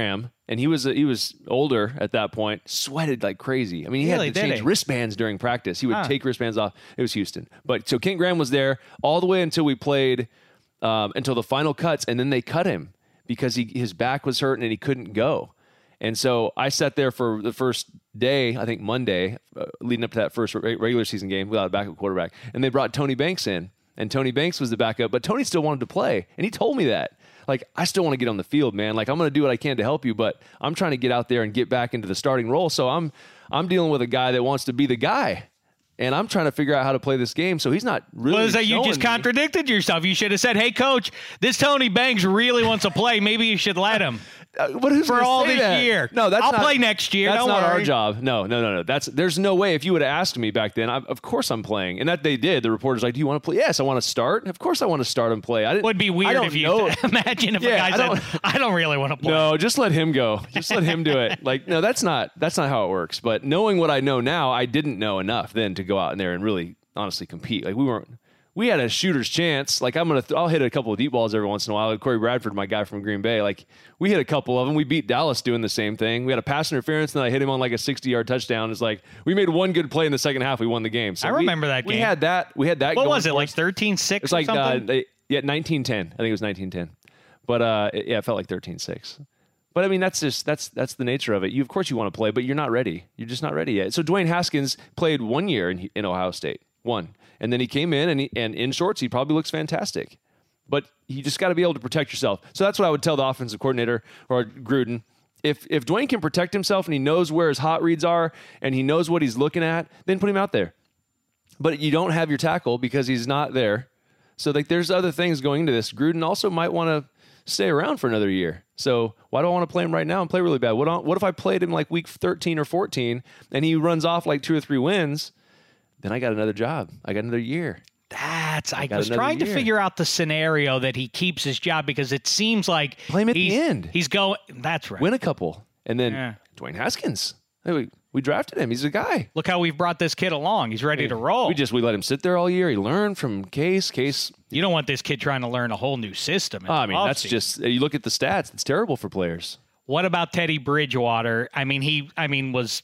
And he was he was older at that point, sweated like crazy. I mean, he Really, had to did change he? wristbands during practice. He would Huh. take wristbands off. It was Houston. But so Kent Graham was there all the way until we played, um, until the final cuts, and then they cut him because he his back was hurting and he couldn't go. And so I sat there for the first day, I think Monday, uh, leading up to that first re- regular season game without a backup quarterback. And they brought Tony Banks in, and Tony Banks was the backup, but Tony still wanted to play. And he told me that. Like, I still want to get on the field, man. Like, I'm going to do what I can to help you, but I'm trying to get out there and get back into the starting role. So I'm I'm dealing with a guy that wants to be the guy. And I'm trying to figure out how to play this game. So he's not really Well, is that you showing just me. contradicted yourself? You should have said, "Hey, coach, this Tony Banks really wants to play. Maybe you should let him Uh, but who's for gonna all say this that? year. No, that's I'll not, play next year. That's Don't not our worry." job. No, no, no, no. That's there's no way. If you would have asked me back then, I, of course I'm playing, and that they did. The reporter's like, "Do you want to play?" Yes, I want to start. Of course, I want to start and play. I didn't. Would be I weird don't if you know. imagine if Yeah, a I guy don't- said, "I don't really want to play." No, just let him go. Just let him do it. Like, no, that's not that's not how it works. But knowing what I know now, I didn't know enough then to go out in there and really honestly compete. Like we weren't. We had a shooter's chance. Like I'm gonna, th- I'll hit a couple of deep balls every once in a while. Corey Bradford, my guy from Green Bay, like we hit a couple of them. We beat Dallas doing the same thing. We had a pass interference, and then I hit him on like a sixty-yard touchdown. It's like we made one good play in the second half. We won the game. So I we- remember that We game. had that. We had that. What going was it, for like us. thirteen six It's or like uh, something? they, yeah, nineteen ten. I think it was nineteen ten. But uh, it, yeah, it felt like thirteen six. But I mean, that's just that's that's the nature of it. You of course you want to play, but you're not ready. You're just not ready yet. So Dwayne Haskins played one year in, in Ohio State, one, and then he came in and he, and in shorts he probably looks fantastic. But you just got to be able to protect yourself. So that's what I would tell the offensive coordinator or Gruden. If if Dwayne can protect himself and he knows where his hot reads are and he knows what he's looking at, then put him out there. But you don't have your tackle because he's not there. So like there's other things going into this. Gruden also might want to stay around for another year. So why do I want to play him right now and play really bad? What what if I played him like week thirteen or fourteen and he runs off like two or three wins? Then I got another job. I got another year. That's I, got was another trying to year. figure out the scenario that he keeps his job because it seems like Play him at the he's, end. He's going. That's right. Win a couple. And then Yeah. Dwayne Haskins. Hey, we, we drafted him. He's a guy. Look how we've brought this kid along. He's ready to roll. We just we let him sit there all year. He learned from Case. Case. you don't want this kid trying to learn a whole new system. in Oh, I the mean, that's offseason. just you look at the stats. It's terrible for players. What about Teddy Bridgewater? I mean, he, I mean, was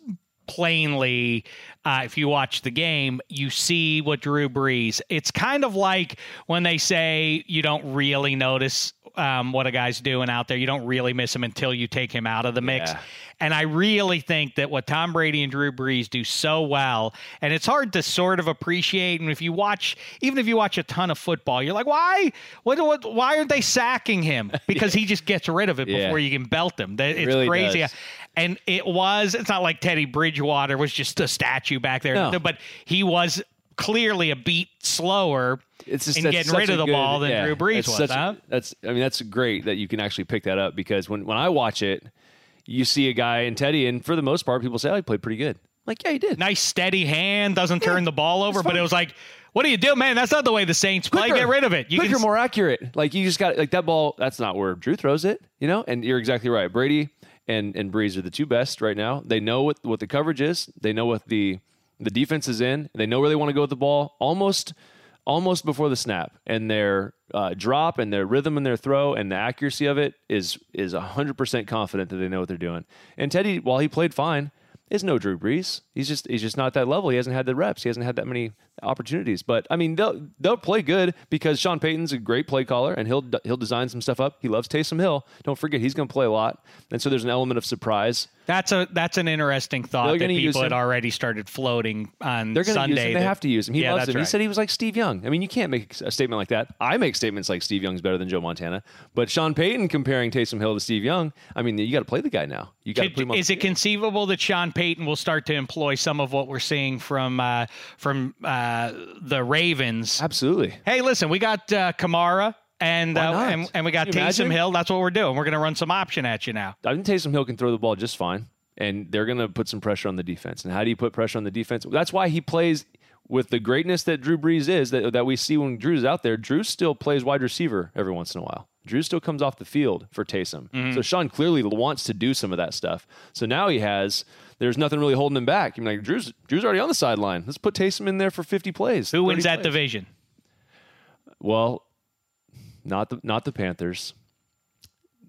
plainly, uh, if you watch the game, you see what Drew Brees. It's kind of like when they say you don't really notice um, what a guy's doing out there. You don't really miss him until you take him out of the mix. Yeah. And I really think that what Tom Brady and Drew Brees do so well, and it's hard to sort of appreciate. And if you watch, even if you watch a ton of football, you're like, why? What? what why aren't they sacking him? Because he just gets rid of it Yeah. before you can belt him. That- It's really crazy. does. And it was, it's not like Teddy Bridgewater was just a statue back there, No. but he was clearly a beat slower It's just in that's getting such rid a of the good- ball than yeah, Drew Brees that's was. such a- huh? That's I mean that's great that you can actually pick that up because when, when I watch it, you see a guy in Teddy, and for the most part, people say, "Oh, he played pretty good." Like, yeah, he did. Nice steady hand, doesn't turn the ball over, but fine. it was like, what do you do, man? That's not the way the Saints play. Quicker. Get rid of it. You Quicker, can more accurate. Like you just got like that ball. That's not where Drew throws it, you know. And you're exactly right. Brady and and Breeze are the two best right now. They know what what the coverage is. They know what the the defense is in. They know where they want to go with the ball almost almost before the snap. And their uh, drop and their rhythm and their throw and the accuracy of it is is one hundred percent confident that they know what they're doing. And Teddy, while he played fine, is no Drew Brees. He's just he's just not at that level. He hasn't had the reps. He hasn't had that many opportunities. But I mean, they'll they'll play good because Sean Payton's a great play caller and he'll he'll design some stuff up. He loves Taysom Hill. Don't forget he's going to play a lot, and so there's an element of surprise. That's a that's an interesting thought They're that gonna use people had him. already started floating on They're going to Sunday. use him. They that- have to use him. He yeah, loves that's him. He right. said he was like Steve Young. I mean, you can't make a statement like that. I make statements like Steve Young's better than Joe Montana, but Sean Payton comparing Taysom Hill to Steve Young. I mean, you got to play the guy now. You got to Could- put him on. is the it field. conceivable that Sean Payton will start to employ some of what we're seeing from uh, from uh, the Ravens? Absolutely. Hey, listen, we got uh, Kamara and, Why uh, not? and and we got Can you Taysom imagine? Hill. That's what we're doing. We're going to run some option at you now. I think Taysom Hill can throw the ball just fine, and they're going to put some pressure on the defense. And how do you put pressure on the defense? That's why he plays with the greatness that Drew Brees is, that, that we see when Drew's out there. Drew still plays wide receiver every once in a while. Drew still comes off the field for Taysom. Mm-hmm. So Sean clearly wants to do some of that stuff. So now he has, there's nothing really holding him back. You're like, Drew's, Drew's already on the sideline. Let's put Taysom in there for fifty plays. Who wins thirty that plays. division? Well, not the not the Panthers.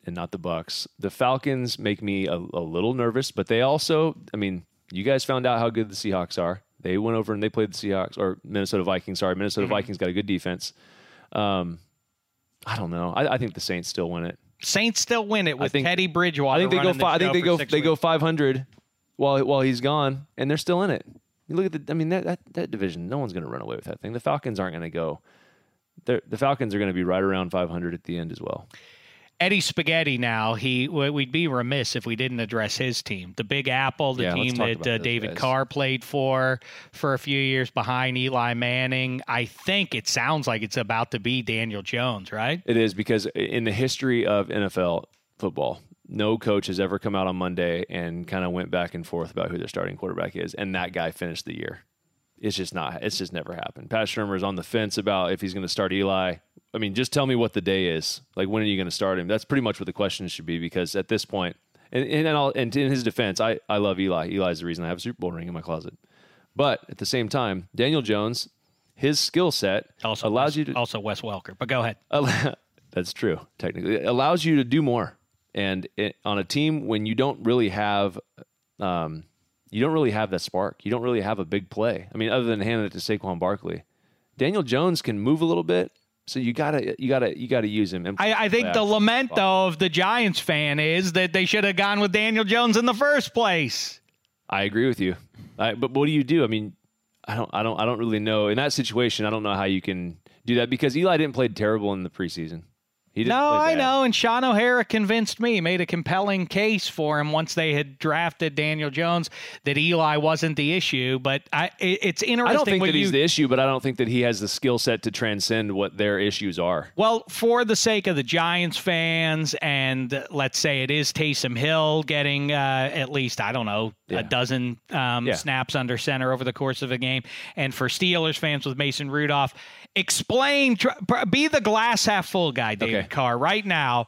and not the Bucks. The Falcons make me a, a little nervous, but they also, I mean, you guys found out how good the Seahawks are. They went over and they played the Seahawks, or Minnesota Vikings, sorry. Minnesota mm-hmm. Vikings got a good defense. Um, I don't know. I, I think the Saints still win it. Saints still win it with think, Teddy Bridgewater. I think they go. The I think they go. They weeks. go five hundred while while he's gone, and they're still in it. You look at the. I mean that that, that division. No one's going to run away with that thing. The Falcons aren't going to go. The Falcons are going to be right around five hundred at the end as well. Eddie Spaghetti now, he we'd be remiss if we didn't address his team. The Big Apple, the yeah, team that uh, David guys. Carr played for for a few years behind Eli Manning. I think it sounds like it's about to be Daniel Jones, right? It is, because in the history of N F L football, no coach has ever come out on Monday and kind of went back and forth about who their starting quarterback is, and that guy finished the year. It's just not. It's just never happened. Pat Shurmur is on the fence about if he's going to start Eli. I mean, just tell me what the day is. Like, when are you going to start him? That's pretty much what the question should be, because at this point, and and, and, I'll, and in his defense, I, I love Eli. Eli is the reason I have a Super Bowl ring in my closet. But at the same time, Daniel Jones, his skill set also allows Wes, you to also Wes Welker. But go ahead. That's true. Technically, it allows you to do more. And it, on a team when you don't really have. Um, You don't really have that spark. You don't really have a big play. I mean, other than handing it to Saquon Barkley, Daniel Jones can move a little bit, so you gotta, you gotta, you gotta use him. I, I think the lament though of the Giants fan is that they should have gone with Daniel Jones in the first place. I agree with you, I, but what do you do? I mean, I don't, I don't, I don't really know. In that situation, I don't know how you can do that, because Eli didn't play terrible in the preseason. He didn't no, play I bad. know, and Sean O'Hara convinced me, made a compelling case for him once they had drafted Daniel Jones, that Eli wasn't the issue. But I, it, it's interesting. I don't think that you, he's the issue, but I don't think that he has the skill set to transcend what their issues are. Well, for the sake of the Giants fans, and let's say it is Taysom Hill getting uh, at least, I don't know, yeah. a dozen um, yeah. snaps under center over the course of a game, and for Steelers fans with Mason Rudolph, explain, tr- be the glass half full guy, David okay. Carr, right now.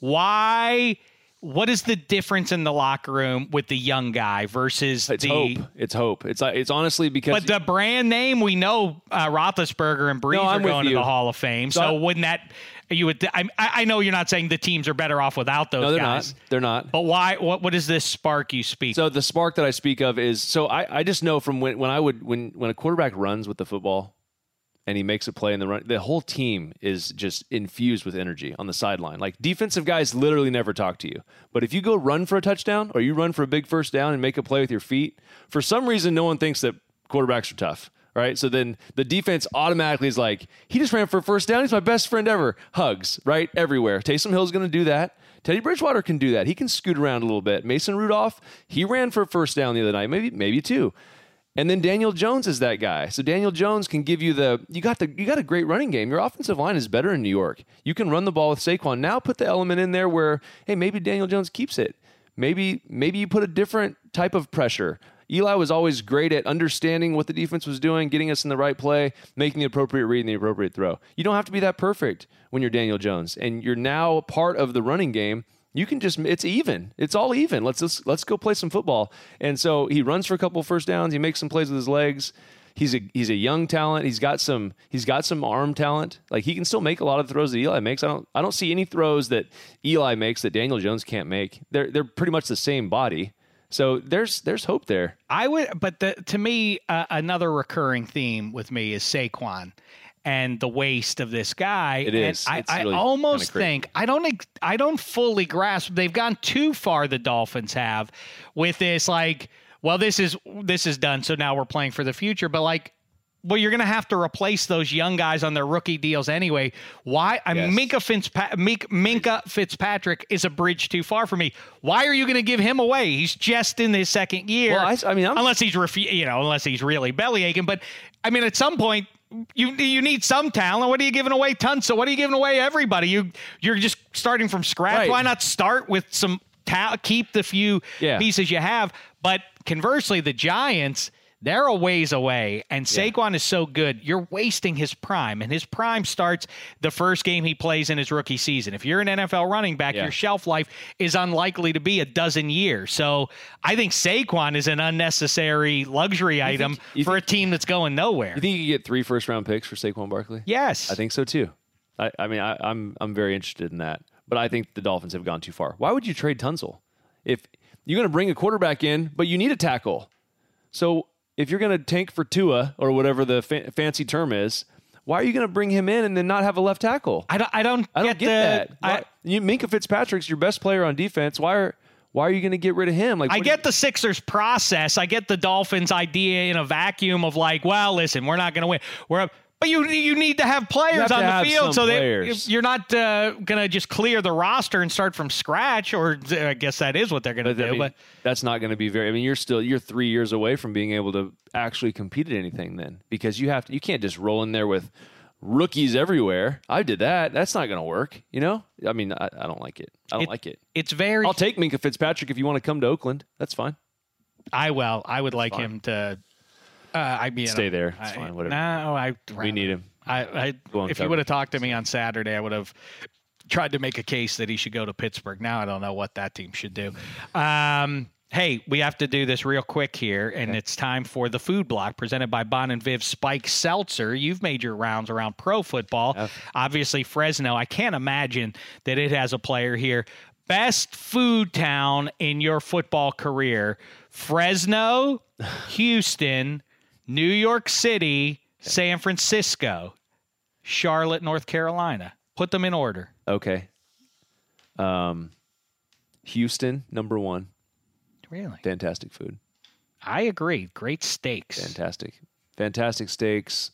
Why? What is the difference in the locker room with the young guy versus it's the? hope. It's hope. It's it's honestly because. But the brand name, we know uh, Roethlisberger and Brees no, are I'm going to you. the Hall of Fame. So, So I, wouldn't that you would? I, I know you're not saying the teams are better off without those no, they're guys. not. They're not. But why? What what is this spark you speak? So the spark that I speak of is so I, I just know from when, when I would when when a quarterback runs with the football and he makes a play in the run, the whole team is just infused with energy on the sideline. Like, defensive guys literally never talk to you. But if you go run for a touchdown or you run for a big first down and make a play with your feet, for some reason, no one thinks that quarterbacks are tough, right? So then the defense automatically is like, he just ran for a first down. He's my best friend ever. Hugs, right? Everywhere. Taysom Hill's going to do that. Teddy Bridgewater can do that. He can scoot around a little bit. Mason Rudolph, he ran for a first down the other night, maybe maybe two. And then Daniel Jones is that guy. So Daniel Jones can give you the you got the you got a great running game. Your offensive line is better in New York. You can run the ball with Saquon. Now put the element in there where, hey, maybe Daniel Jones keeps it. Maybe maybe you put a different type of pressure. Eli was always great at understanding what the defense was doing, getting us in the right play, making the appropriate read and the appropriate throw. You don't have to be that perfect when you're Daniel Jones, and you're now part of the running game. You can just, it's even. It's all even. Let's, let's let's go play some football. And so he runs for a couple of first downs. He makes some plays with his legs. He's a he's a young talent. He's got some he's got some arm talent. Like, he can still make a lot of the throws that Eli makes. I don't I don't see any throws that Eli makes that Daniel Jones can't make. They're they're pretty much the same body. So there's there's hope there. I would, but the, to me, uh, another recurring theme with me is Saquon and the waste of this guy. It is. And I, It's I really almost kinda think I don't ex- I don't fully grasp. They've gone too far. The Dolphins have with this. Like, well, this is this is done. So now we're playing for the future. But like, well, you're going to have to replace those young guys on their rookie deals anyway. Why? I mean, Yes. Minka, Fitzpa- Mink, Minka Fitzpatrick is a bridge too far for me. Why are you going to give him away? He's just in his second year. Well, I, I mean, I'm, unless he's refu- you know, unless he's really belly aching. But I mean, at some point, you you need some talent. What are you giving away? Tons. So what are you giving away? Everybody. You you're just starting from scratch. Right. Why not start with some talent? Keep the few Yeah. pieces you have. But conversely, the Giants, they're a ways away, and Yeah. Saquon is so good. You're wasting his prime, and his prime starts the first game he plays in his rookie season. If you're an N F L running back, Yeah. your shelf life is unlikely to be a dozen years. So I think Saquon is an unnecessary luxury item you for think- a team that's going nowhere. you think you could get three first round picks for Saquon Barkley? Yes. I think so too. I, I mean, I, I'm I'm very interested in that. but I think the Dolphins have gone too far. Why would you trade Tunsil? If you're going to bring a quarterback in, but you need a tackle. So if you're going to tank for Tua or whatever the fa- fancy term is, why are you going to bring him in and then not have a left tackle? I don't. I don't. I don't get, get, the, that. I, Why, you, Minka Fitzpatrick's your best player on defense. Why are why are you going to get rid of him? Like I what get do the Sixers process. I get the Dolphins idea in a vacuum of like, well, listen, we're not going to win. We're up. But you you need to have players have on to the have field, some so that players. you're not uh, going to just clear the roster and start from scratch. Or I guess that is what they're going to But, do. I mean, but that's not going to be very. I mean, you're still you're three years away from being able to actually compete at anything then, because you have to. You can't just roll in there with rookies everywhere. I did that. That's not going to work. You know. I mean, I, I don't like it. I don't It- like it. it's very. I'll take Minka Fitzpatrick if you want to come to Oakland. That's fine. I well, I would like fine. him to. Uh, I mean, Stay there. It's I, fine, whatever. No, I. We need him. I, I Go on, if you cover. would have talked to me on Saturday, I would have tried to make a case that he should go to Pittsburgh. Now I don't know what that team should do. Um, hey, we have to do this real quick here, and it's time for the food block presented by Bon and Viv Spike Seltzer. You've made your rounds around pro football. Yep. Obviously, Fresno. I can't imagine that it has a player here. Best food town in your football career: Fresno, Houston, New York City, San Francisco, Charlotte, North Carolina. Put them in order. Okay. Um, Houston, number one. Really? Fantastic food. I agree. Great steaks. Fantastic. Fantastic steaks.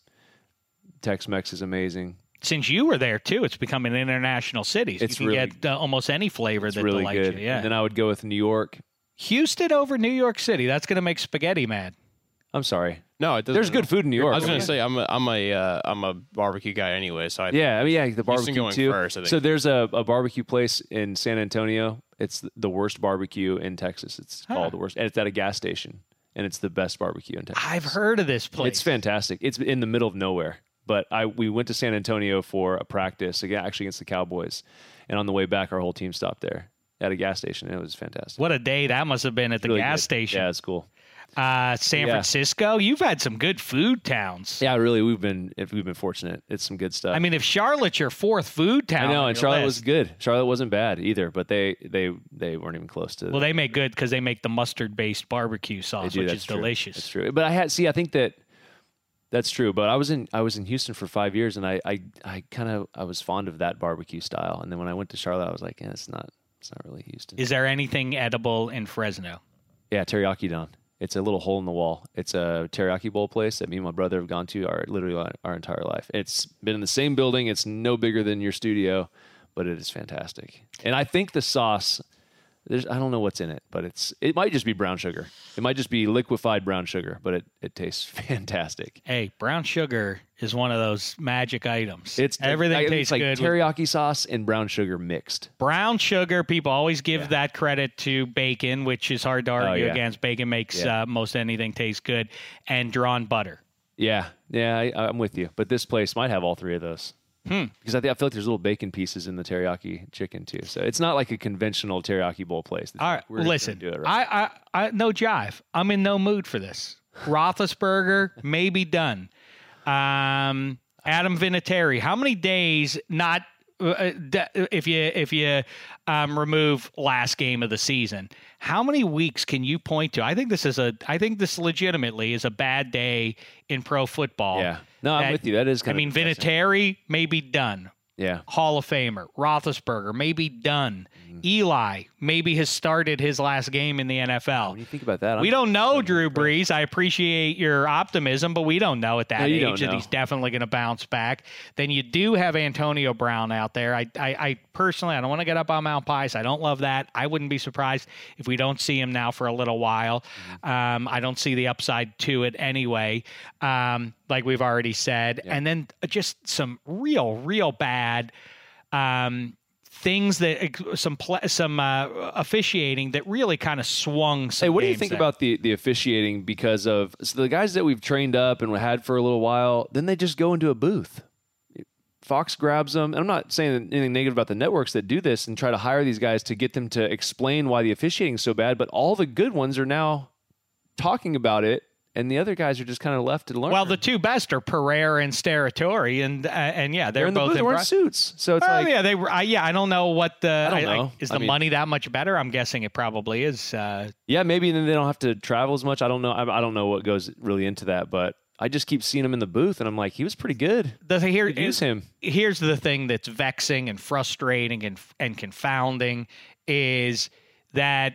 Tex-Mex is amazing. Since you were there, too, it's become an international city. So It's you can really- get uh, almost any flavor It's that really delights good. you. Yeah. And then I would go with New York. Houston over New York City. That's going to make spaghetti mad. I'm sorry. No, it doesn't. There's good food in New York. I was going Okay. to say I'm a I'm a uh, I'm a barbecue guy anyway, so I Yeah, I mean, yeah, the barbecue going too. first, I think. So there's a, a barbecue place in San Antonio. It's the worst barbecue in Texas. It's Huh. called the worst, and it's at a gas station, and it's the best barbecue in Texas. I've heard of this place. It's fantastic. It's in the middle of nowhere. But I we went to San Antonio for a practice, again, actually against the Cowboys, and on the way back, our whole team stopped there at a gas station, and it was fantastic. What a day that must have been at the Really gas good. station. Yeah, it's cool. Uh, San Yeah. Francisco. You've had some good food towns. Yeah, really, we've been if we've been fortunate. It's some good stuff. I mean, if Charlotte's your fourth food town, I know, on and your Charlotte list- was good. Charlotte wasn't bad either, but they they they weren't even close to. Well, they make good because they make the mustard-based barbecue They sauce, do, which that's is true. delicious. That's true. But I had see, I think that that's true. But I was in I was in Houston for five years, and I I, I kind of I was fond of that barbecue style. And then when I went to Charlotte, I was like, yeah, it's not it's not really Houston. Is there anything edible in Fresno? Yeah, Teriyaki Don. It's a little hole in the wall. It's a teriyaki bowl place that me and my brother have gone to our literally our, our entire life. It's been in the same building. It's no bigger than your studio, but it is fantastic. And I think the sauce, there's I don't know what's in it, but it's it might just be brown sugar. It might just be liquefied brown sugar, but it, it tastes fantastic. Hey, brown sugar is one of those magic items. It's everything I- tastes it's like good. with teriyaki sauce and brown sugar mixed. brown sugar, people always give that credit to bacon, which is hard to argue Oh, yeah. against. Bacon makes Yeah. uh, most anything taste good, and drawn butter. Yeah, yeah, I, I'm with you. But this place might have all three of those. Hmm. Because I, think, I feel like there's little bacon pieces in the teriyaki chicken too. So it's not like a conventional teriyaki bowl place. All right, We're just listen, gonna do it right. I, I, I, no jive. I'm in no mood for this. Roethlisberger may be done. Um, Adam Vinatieri. How many days? Not uh, d- if you if you um, remove last game of the season. How many weeks can you point to? I think this is a. I think this legitimately is a bad day in pro football. Yeah. No, I'm That- with you. That is I kind mean, of depressing. Vinatieri may be done. Yeah. Hall of Famer. Roethlisberger may be done. Mm-hmm. Eli maybe has started his last game in the N F L. When you think about that, We I'm- don't know, Drew Brees. I appreciate your optimism, but we don't know at that No, you age don't that know. he's definitely going to bounce back. Then you do have Antonio Brown out there. I, I, I personally, I don't want to get up on Mount Pius. I don't love that. I wouldn't be surprised if we don't see him now for a little while. Mm-hmm. Um, I don't see the upside to it anyway, um, like we've already said. And then just some real, real bad um, things that some pl- some uh, officiating that really kind of swung. Some Hey, what do you games think there. about the, the officiating because of so the guys that we've trained up and had for a little while, then they just go into a booth. Fox grabs them. And I'm not saying anything negative about the networks that do this and try to hire these guys to get them to explain why the officiating is so bad, but all the good ones are now talking about it and the other guys are just kind of left to learn. Well, the two best are Pereira and Steratore, and uh, and yeah, they're, they're in the both booth, in wearing bra- suits. So it's Well, like, yeah, they were. I, yeah, I don't know what the. I don't know. is I the mean- money that much better? I'm guessing it probably is. Uh, yeah, maybe then they don't have to travel as much. I don't know. I, I don't know what goes really into that, but I just keep seeing him in the booth, and I'm like, he was pretty good. the here Could use him. Here's the thing that's vexing and frustrating and and confounding is that.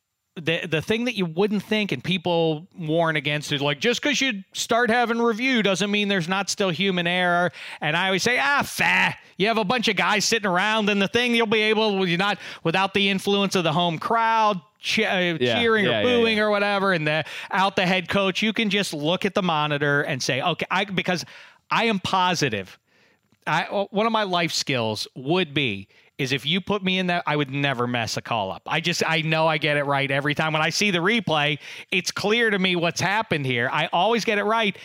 The the thing that you wouldn't think and people warn against is like, just because you start having review doesn't mean there's not still human error. And I always say, ah, fah, you have a bunch of guys sitting around and the thing you'll be able, you're not without the influence of the home crowd che- uh, Yeah, cheering yeah, or yeah, booing yeah. or whatever. And the out the head coach, you can just look at the monitor and say, okay, I because I am positive. I one of my life skills would be is if you put me in that, I would never mess a call up. I just, I know I get it right every time. When I see the replay, it's clear to me what's happened here. I always get it right.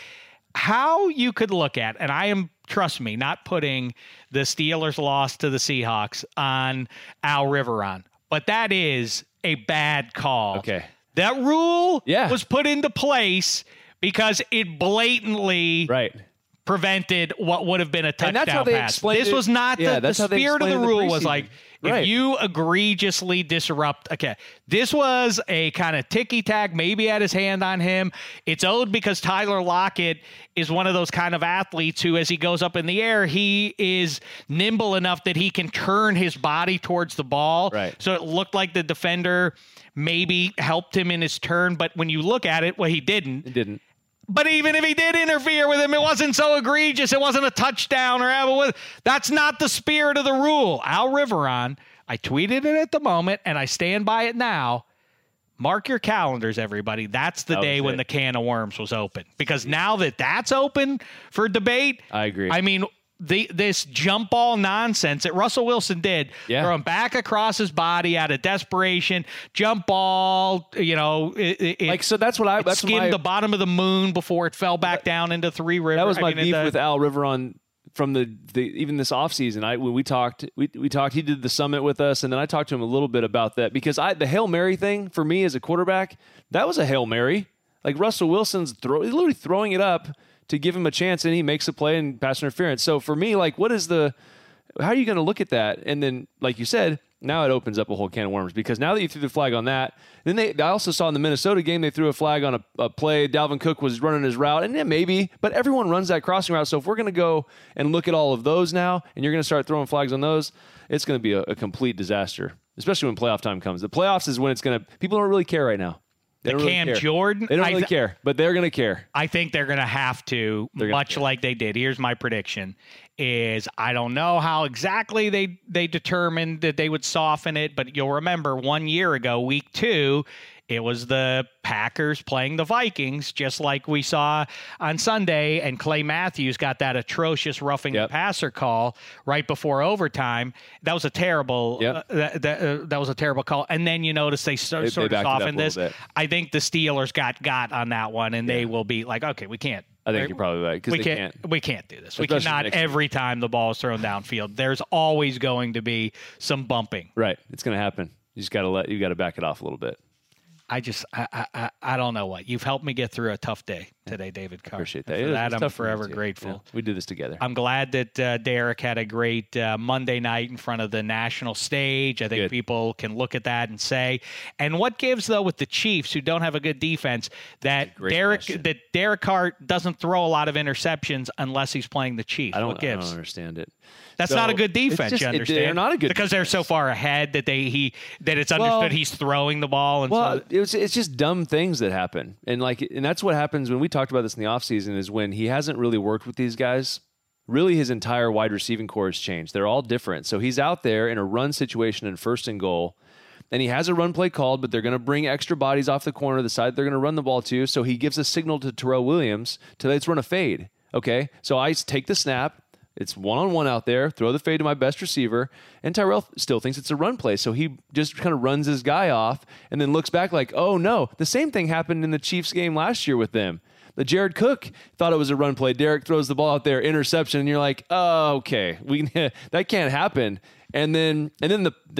How you could look at, and I am, trust me, not putting the Steelers' loss to the Seahawks on Al Riveron, but that is a bad call. Okay. That rule Yeah. was put into place because it blatantly Right. prevented what would have been a touchdown And that's how they pass. explained This it- was not yeah, the, the that's how they spirit of the explained the rule was preseason. like, Right. if you egregiously disrupt, okay, this was a kind of ticky-tack, maybe had his hand on him. It's owed because Tyler Lockett is one of those kind of athletes who, as he goes up in the air, he is nimble enough that he can turn his body towards the ball. Right. So it looked like the defender maybe helped him in his turn, but when you look at it, well, he didn't. It didn't. But even if he did interfere with him, it wasn't so egregious. It wasn't a touchdown or it was, that's not the spirit of the rule. Al Riveron, I tweeted it at the moment, and I stand by it now. Mark your calendars, everybody. That's the That day was when it. the can of worms was open. Because now that that's open for debate, I agree. I mean, the this jump ball nonsense that Russell Wilson did, Yeah. throw him back across his body out of desperation, jump ball, you know, it, it, Like, so that's what I, it that's skimmed my, the bottom of the moon before it fell back down into Three Rivers. that was I my mean, beef into- with Al Riveron from the, the even this offseason. I when we talked we we talked he did the summit with us, and then I talked to him a little bit about that because I the Hail Mary thing for me as a quarterback, that was a Hail Mary. Like Russell Wilson's throw he's literally throwing it up to give him a chance, and he makes a play and pass interference. So for me, like, what is the how are you going to look at that? And then, like you said, now it opens up a whole can of worms because now that you threw the flag on that, then they I also saw in the Minnesota game they threw a flag on a, a play. Dalvin Cook was running his route, and yeah, maybe, but everyone runs that crossing route. So if we're going to go and look at all of those now, and you're going to start throwing flags on those, it's going to be a, a complete disaster, especially when playoff time comes. The playoffs is when it's going to people don't really care right now. They The don't really Cam care. Jordan, They don't I really th- care, but they're going to care. I think they're going to have to, gonna much care. like they did. Here's my prediction: is I don't know how exactly they they determined that they would soften it, but you'll remember one year ago, week two, it was the Packers playing the Vikings, just like we saw on Sunday, and Clay Matthews got that atrocious roughing Yep. the passer call right before overtime. That was a terrible. Yep. Uh, that that, uh, that was a terrible call. And then you notice they, so, They- sort they of backed it up a softened little this. bit. I think the Steelers got got on that one, and they will be like, okay, we can't. I think you're probably right because We they can't, can't. We can't do this. We Especially cannot next week. every time the ball is thrown downfield. There's always going to be some bumping. Right, it's going to happen. You just got to let you got to back it off a little bit. I just, I, I, I- I don't know what. You've helped me get through a tough day today, David Carr. Appreciate that. And It For was- that, it's I'm tough for me, forever too. grateful. Yeah, we did this together. I'm glad that uh, Derek had a great uh, Monday night in front of the national stage. I think Good. people can look at that and say, and what gives though with the Chiefs who don't have a good defense that Great Derek question. that Derek Carr doesn't throw a lot of interceptions unless he's playing the Chiefs. I don't, what I gives? don't understand it. That's So, not a good it's defense. just- you it- understand? they're not a good because they're so far ahead that they he that it's understood Well- he's throwing the ball and Well, so it was, it's just dumb things that happen. And like and that's what happens when we talked about this in the offseason is when he hasn't really worked with these guys. Really his entire wide receiving core has changed. They're all different. So he's out there in a run situation in first and goal. And he has a run play called, but they're going to bring extra bodies off the corner, the side they're going to run the ball to. So he gives a signal to Terrell Williams to let's run a fade. Okay. So I take the snap. It's one-on-one out there, throw the fade to my best receiver, and Tyrell still thinks it's a run play. So he just kind of runs his guy off and then looks back like, oh, no. The same thing happened in the Chiefs game last year with them. The Jared Cook thought it was a run play. Derek throws the ball out there, interception, and you're like, oh, okay, we that can't happen. And then and then the the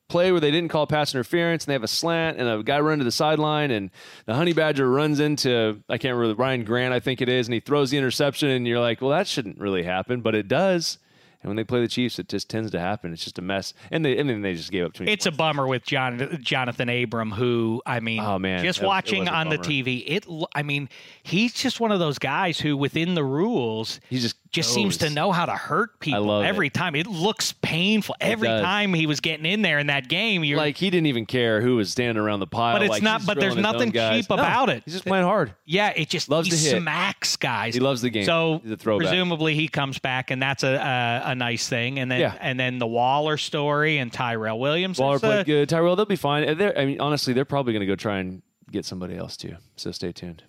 play where they didn't call pass interference, and they have a slant, and a guy run to the sideline, and the Honey Badger runs into, I can't remember, Ryan Grant, I think it is, and he throws the interception, and you're like, well, that shouldn't really happen, but it does. And when they play the Chiefs, it just tends to happen. It's just a mess. And, they, and then they just gave up twenty It's a bummer with John, Jonathan Abram, who, I mean, oh, man. just That- watching it was a on the bummer. T V, it. I mean, he's just one of those guys who, within the rules, He just just goes. seems to know how to hurt people love every it. time. It looks painful. Every does. time he was getting in there in that game, you're Like, he didn't even care who was standing around the pile. But it's Like, not- he's but there's drilling his nothing own guys. cheap No, about it. He's just playing hard. yeah, it just Loves he to hit. smacks guys. He loves the game. So He's a throwback. presumably he comes back, and that's a a, a nice thing. And then Yeah. and then the Waller story and Tyrell Williams. Waller It's, uh, played good. Tyrell, they'll be fine. They're, I mean, honestly, they're probably going to go try and get somebody else, too. So stay tuned.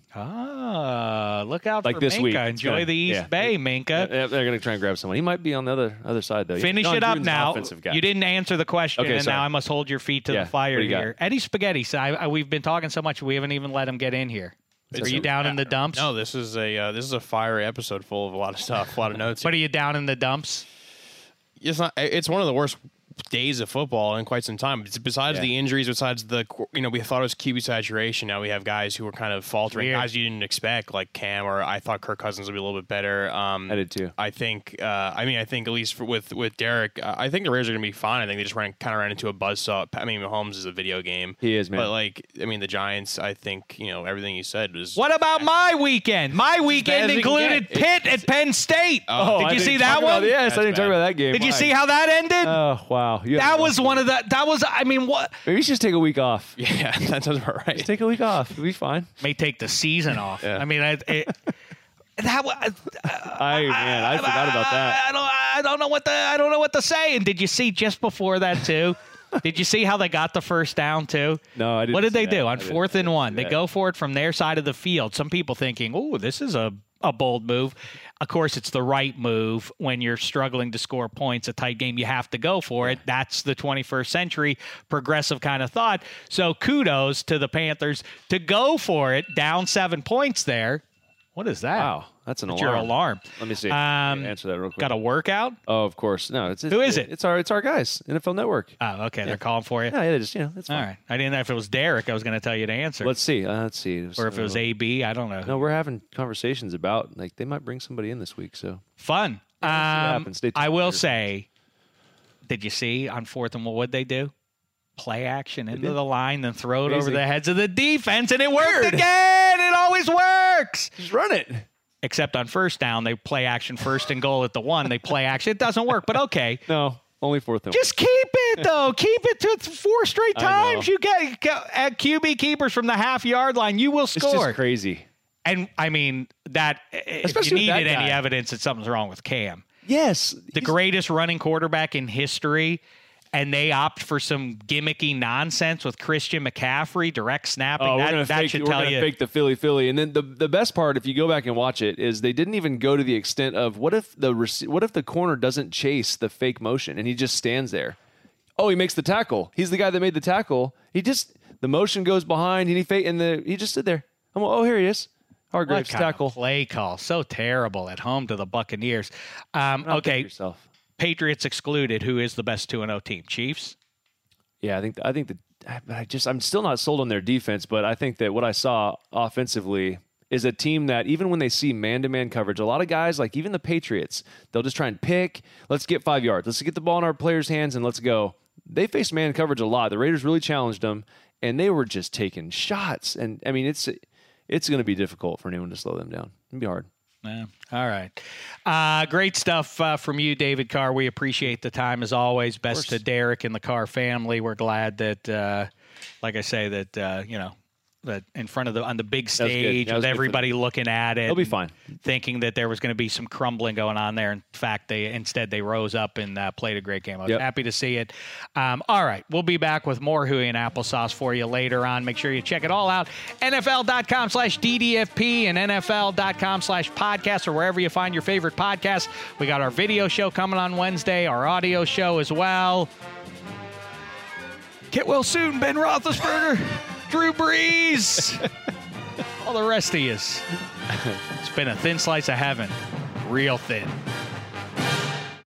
Ah, look out Like for this Minka. week. Enjoy Yeah. the East Yeah. Bay, Minka. Yeah, they're going to try and grab someone. He might be on the other other side, though. Finish John it up Gruden's an now. offensive guy. You didn't answer the question, Okay, and sorry. now I must hold your feet to Yeah, the fire what do you got? here. Eddie Spaghetti, so I, I, we've been talking so much, we haven't even let him get in here. Are It's you a- down in the dumps? No, this is a uh, this is a fiery episode full of a lot of stuff, a lot of notes. But are you down in the dumps? It's not. It's one of the worst days of football in quite some time. It's besides Yeah. the injuries, besides the you know we thought it was Q B saturation. Now we have guys who are kind of faltering, Weird. guys you didn't expect, like Cam, or I thought Kirk Cousins would be a little bit better. Um, I did, too. I think. Uh, I mean, I think at least for, with with Derek, uh, I think the Raiders are going to be fine. I think they just ran kind of ran into a buzzsaw. I mean, Mahomes is a video game. He is, man. But like, I mean, the Giants. I think you know everything you said was. What about my weekend? My bad weekend as it can included get. Pitt at Penn State. Oh, Did I you see didn't that talk one? about- yes, That's I didn't talk bad. about that game. Did you Why? see how that ended? Oh, wow. You that have- was one of the. That was. I mean, what? Maybe you should just take a week off. Yeah, that sounds about right. Just take a week off. It'll be fine. May take the season off. Yeah. I mean, I, it, that was. I, man, I forgot about that. I don't. I don't know what the. I don't know what to say. And did you see just before that too? Did you see how they got the first down too? No, I didn't. What did see they that. do I on didn't- fourth and one? They that. go for it from their side of the field. Some people thinking, "Oh, this is a a bold move." Of course, it's the right move when you're struggling to score points. A tight game, you have to go for it. That's the twenty-first century progressive kind of thought. So kudos to the Panthers to go for it. Down seven points there. What is that? Wow, that's an That's alarm. your alarm. Let me see. Um, Answer that real quick. Got a workout? Oh, of course. No, it's, it's Who is it? It's our it's our guys, N F L Network. Oh, okay. They're calling for you. Yeah, yeah, just you know, it's All fine. right. I didn't know if it was Derek. I was going to tell you to answer. Let's see. Uh, let's see. or if it was So- A B. I don't know. No, we're having conversations about like they might bring somebody in this week. So Fun. what Um, happens. Stay tuned I for will your- say, did you see on fourth and one what they do? Play action into did. the line, then throw it over Amazing. the heads of the defense, and it worked again. It always works. just run it. Except on first down, they play action first and goal at the one. They play action. It doesn't work, but okay. No, only fourth and Just keep it, though. Keep it to th- four straight I know. times. You get get- at Q B keepers from the half yard line. You will It's score. just crazy. And I mean that. If Especially you with needed that any guy. evidence that something's wrong with Cam, Yes, the greatest running quarterback in history, and they opt for some gimmicky nonsense with Christian McCaffrey, direct snapping. Oh, we're that gonna that fake. should We're tell gonna you. fake the Philly Philly, and then the the best part, if you go back and watch it, is they didn't even go to the extent of what if the rec- what if the corner doesn't chase the fake motion and he just stands there. Oh, he makes the tackle. He's the guy that made the tackle. He just the motion goes behind and he fake and the he just stood there. I'm like, oh, here he is. What Hargraves kind of tackle. play call? So terrible at home to the Buccaneers. Um, Don't think okay, yourself. Patriots excluded. Who is the best two and zero team? Chiefs. Yeah, I think I think that I just I'm still not sold on their defense, but I think that what I saw offensively is a team that even when they see man-to-man coverage, a lot of guys, like even the Patriots, they'll just try and pick, let's get five yards. Let's get the ball in our players' hands and let's go. They faced man coverage a lot. The Raiders really challenged them, and they were just taking shots. And, I mean, it's it's going to be difficult for anyone to slow them down. It'll be hard. Yeah. All right. Uh, great stuff uh, from you, David Carr. We appreciate the time as always. Best to Derek and the Carr family. We're glad that, uh, like I say, that, uh, you know, that in front of the on the big was good. stage That was with good for everybody looking at it. They'll be and fine. Thinking that there was going to be some crumbling going on there. In fact, they instead they rose up and uh, played a great game. I was Yep. happy to see it. Um, all right. We'll be back with more Huey and Applesauce for you later on. Make sure you check it all out. N F L dot com slash D D F P and N F L dot com slash podcast or wherever you find your favorite podcasts. We got our video show coming on Wednesday, our audio show as well. Get well soon, Ben Roethlisberger, Drew Brees, all the rest of yous. It's been a thin slice of heaven, real thin.